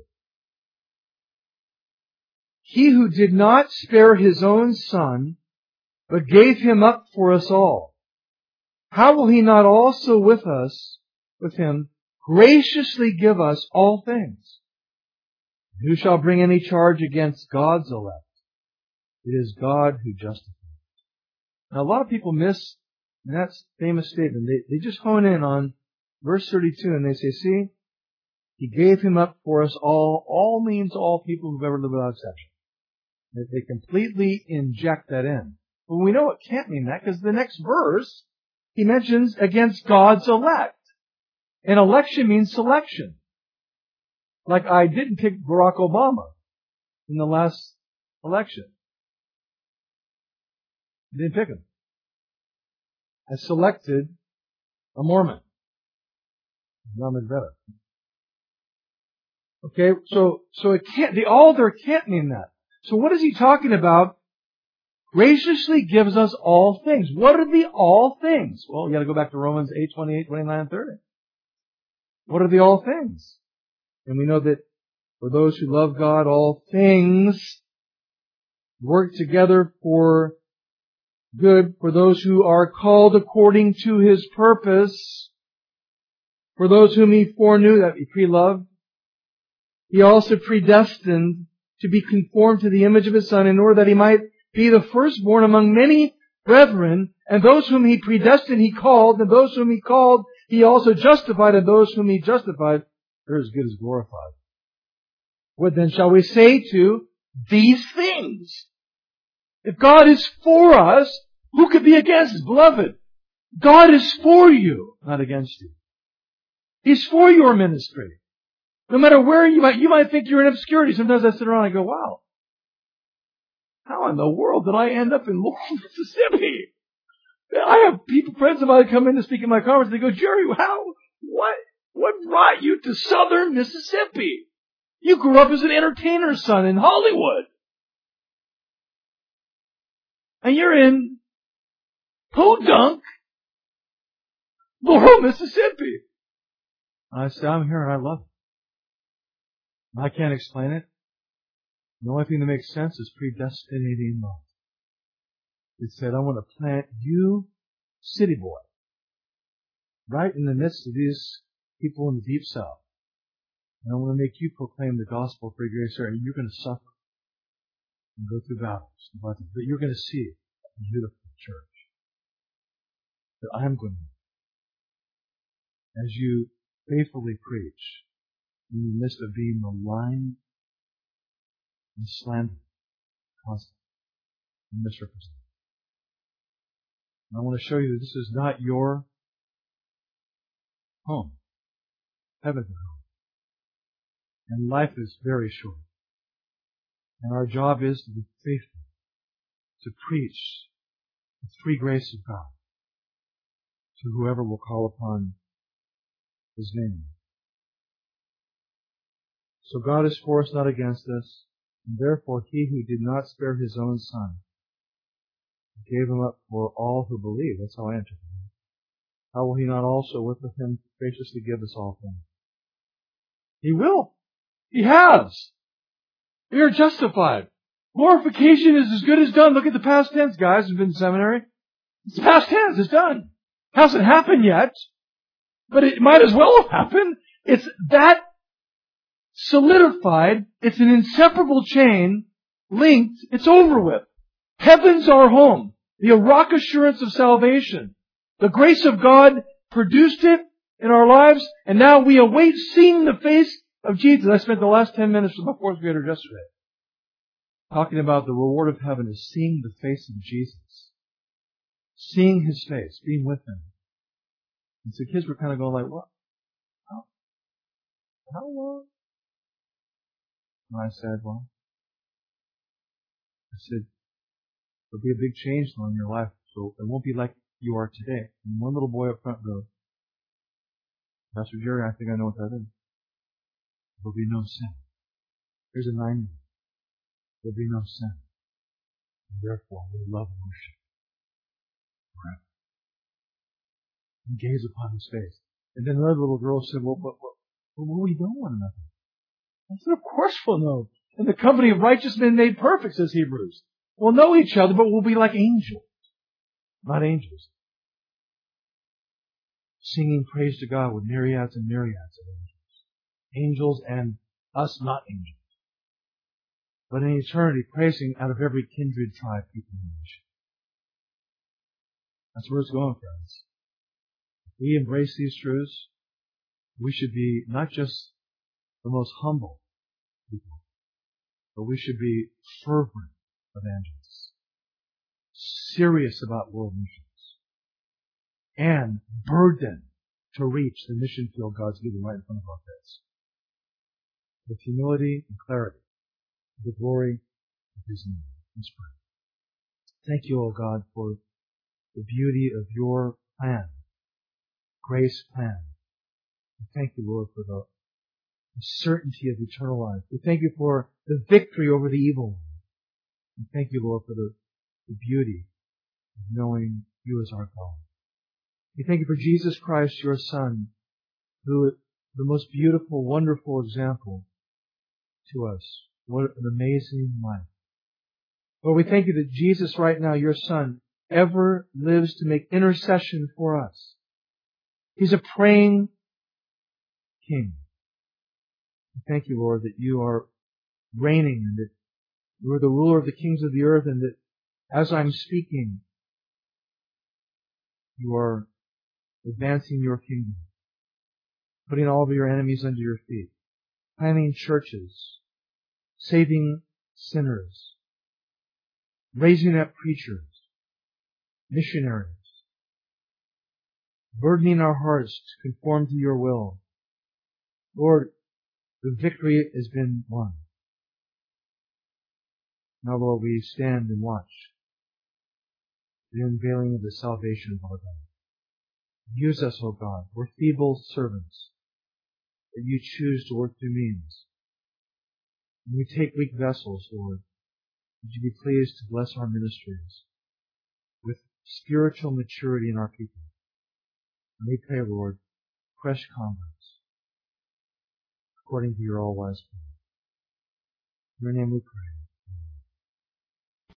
He who did not spare His own Son, but gave Him up for us all, how will He not also with us, with Him, graciously give us all things? Who shall bring any charge against God's elect? It is God who justifies. Now, a lot of people miss that famous statement. They, they just hone in on verse thirty-two and they say, see, He gave Him up for us all. All means all people who've ever lived without exception. They, they completely inject that in. But we know it can't mean that because the next verse, He mentions against God's elect. And election means selection. Like I didn't pick Barack Obama in the last election. I didn't pick him. I selected a Mormon. Not much better. Okay, so, so it can't, the all there can't mean that. So what is he talking about? Graciously gives us all things. What are the all things? Well, you gotta go back to Romans eight, twenty-eight, twenty-nine, and thirty. What are the all things? And we know that for those who love God, all things work together for good, for those who are called according to His purpose, for those whom He foreknew, that He pre-loved. He also predestined to be conformed to the image of His Son in order that He might be the firstborn among many brethren, and those whom He predestined He called, and those whom He called He also justified, and those whom He justified they're as good as glorified. What then shall we say to these things? If God is for us, who could be against us? Beloved, God is for you, not against you. He's for your ministry. No matter where you might, you might think you're in obscurity. Sometimes I sit around and I go, wow, how in the world did I end up in Laurel, Mississippi? I have people, friends of mine come in to speak in my conference. They go, Jerry, how, what, what brought you to southern Mississippi? You grew up as an entertainer's son in Hollywood. And you're in Podunk, Laurel, Mississippi. I said, I'm here and I love it. I can't explain it. The only thing that makes sense is predestinating love. It said, I want to plant you, city boy, right in the midst of these people in the deep south. And I want to make you proclaim the gospel of free grace there, and you're going to suffer and go through battles. But you're going to see a beautiful church that I'm going to, as you faithfully preach in the midst of being maligned and slandered constantly and misrepresented. And I want to show you that this is not your home. Heaven's home. And life is very short. And our job is to be faithful, to preach the free grace of God to whoever will call upon His name. So God is for us, not against us, and therefore He who did not spare His own Son gave Him up for all who believe. That's how I enter Him. How will He not also with Him graciously give us all things? He will. He has. We are justified. Glorification is as good as done. Look at the past tense, guys who've been in seminary. It's past tense. It's done. Hasn't happened yet, but it might as well have happened. It's that solidified. It's an inseparable chain linked. It's over with. Heaven's our home. The rock assurance of salvation. The grace of God produced it in our lives, and now we await seeing the face of Jesus. I spent the last ten minutes with my fourth grader yesterday talking about the reward of heaven is seeing the face of Jesus. Seeing His face, being with Him. And so kids were kind of going like, what? How? How long? And I said, well, I said, there'll be a big change though in your life, so it won't be like you are today. And one little boy up front goes, Pastor Jerry, I think I know what that is. There'll be no sin. Here's a nine-year-old. There'll be no sin. And therefore, we love worship forever. And gaze upon his face. And then another little girl said, well, what, what, what will we know one another? I said, of course we'll know. In the company of righteous men made perfect, says Hebrews. We'll know each other, but we'll be like angels. Not angels. Singing praise to God with myriads and myriads of angels. Angels and us not angels. But in eternity, praising out of every kindred, tribe, people, and nation. That's where it's going, friends. If we embrace these truths, we should be not just the most humble people, but we should be fervent evangelists, serious about world missions, and burdened to reach the mission field God's given right in front of our face. With humility and clarity, the glory of His name. Let's pray. Thank you, O God, for the beauty of your plan, grace plan. We thank you, Lord, for the certainty of eternal life. We thank you for the victory over the evil one. We thank you, Lord, for the, the beauty of knowing you as our God. We thank you for Jesus Christ, your Son, who is the most beautiful, wonderful example to us. What an amazing life. Lord, we thank you that Jesus right now, your Son, ever lives to make intercession for us. He's a praying King. We thank you, Lord, that you are reigning and that you are the ruler of the kings of the earth, and that as I'm speaking, you are advancing your kingdom, putting all of your enemies under your feet, planting churches, saving sinners, raising up preachers, missionaries, burdening our hearts to conform to your will. Lord, the victory has been won. Now, Lord, we stand and watch the unveiling of the salvation of our God. Use us, O God. We're feeble servants that you choose to work through means. When we take weak vessels, Lord, would you be pleased to bless our ministries with spiritual maturity in our people. And we pray, Lord, fresh converts according to your all-wise plan. In your name we pray.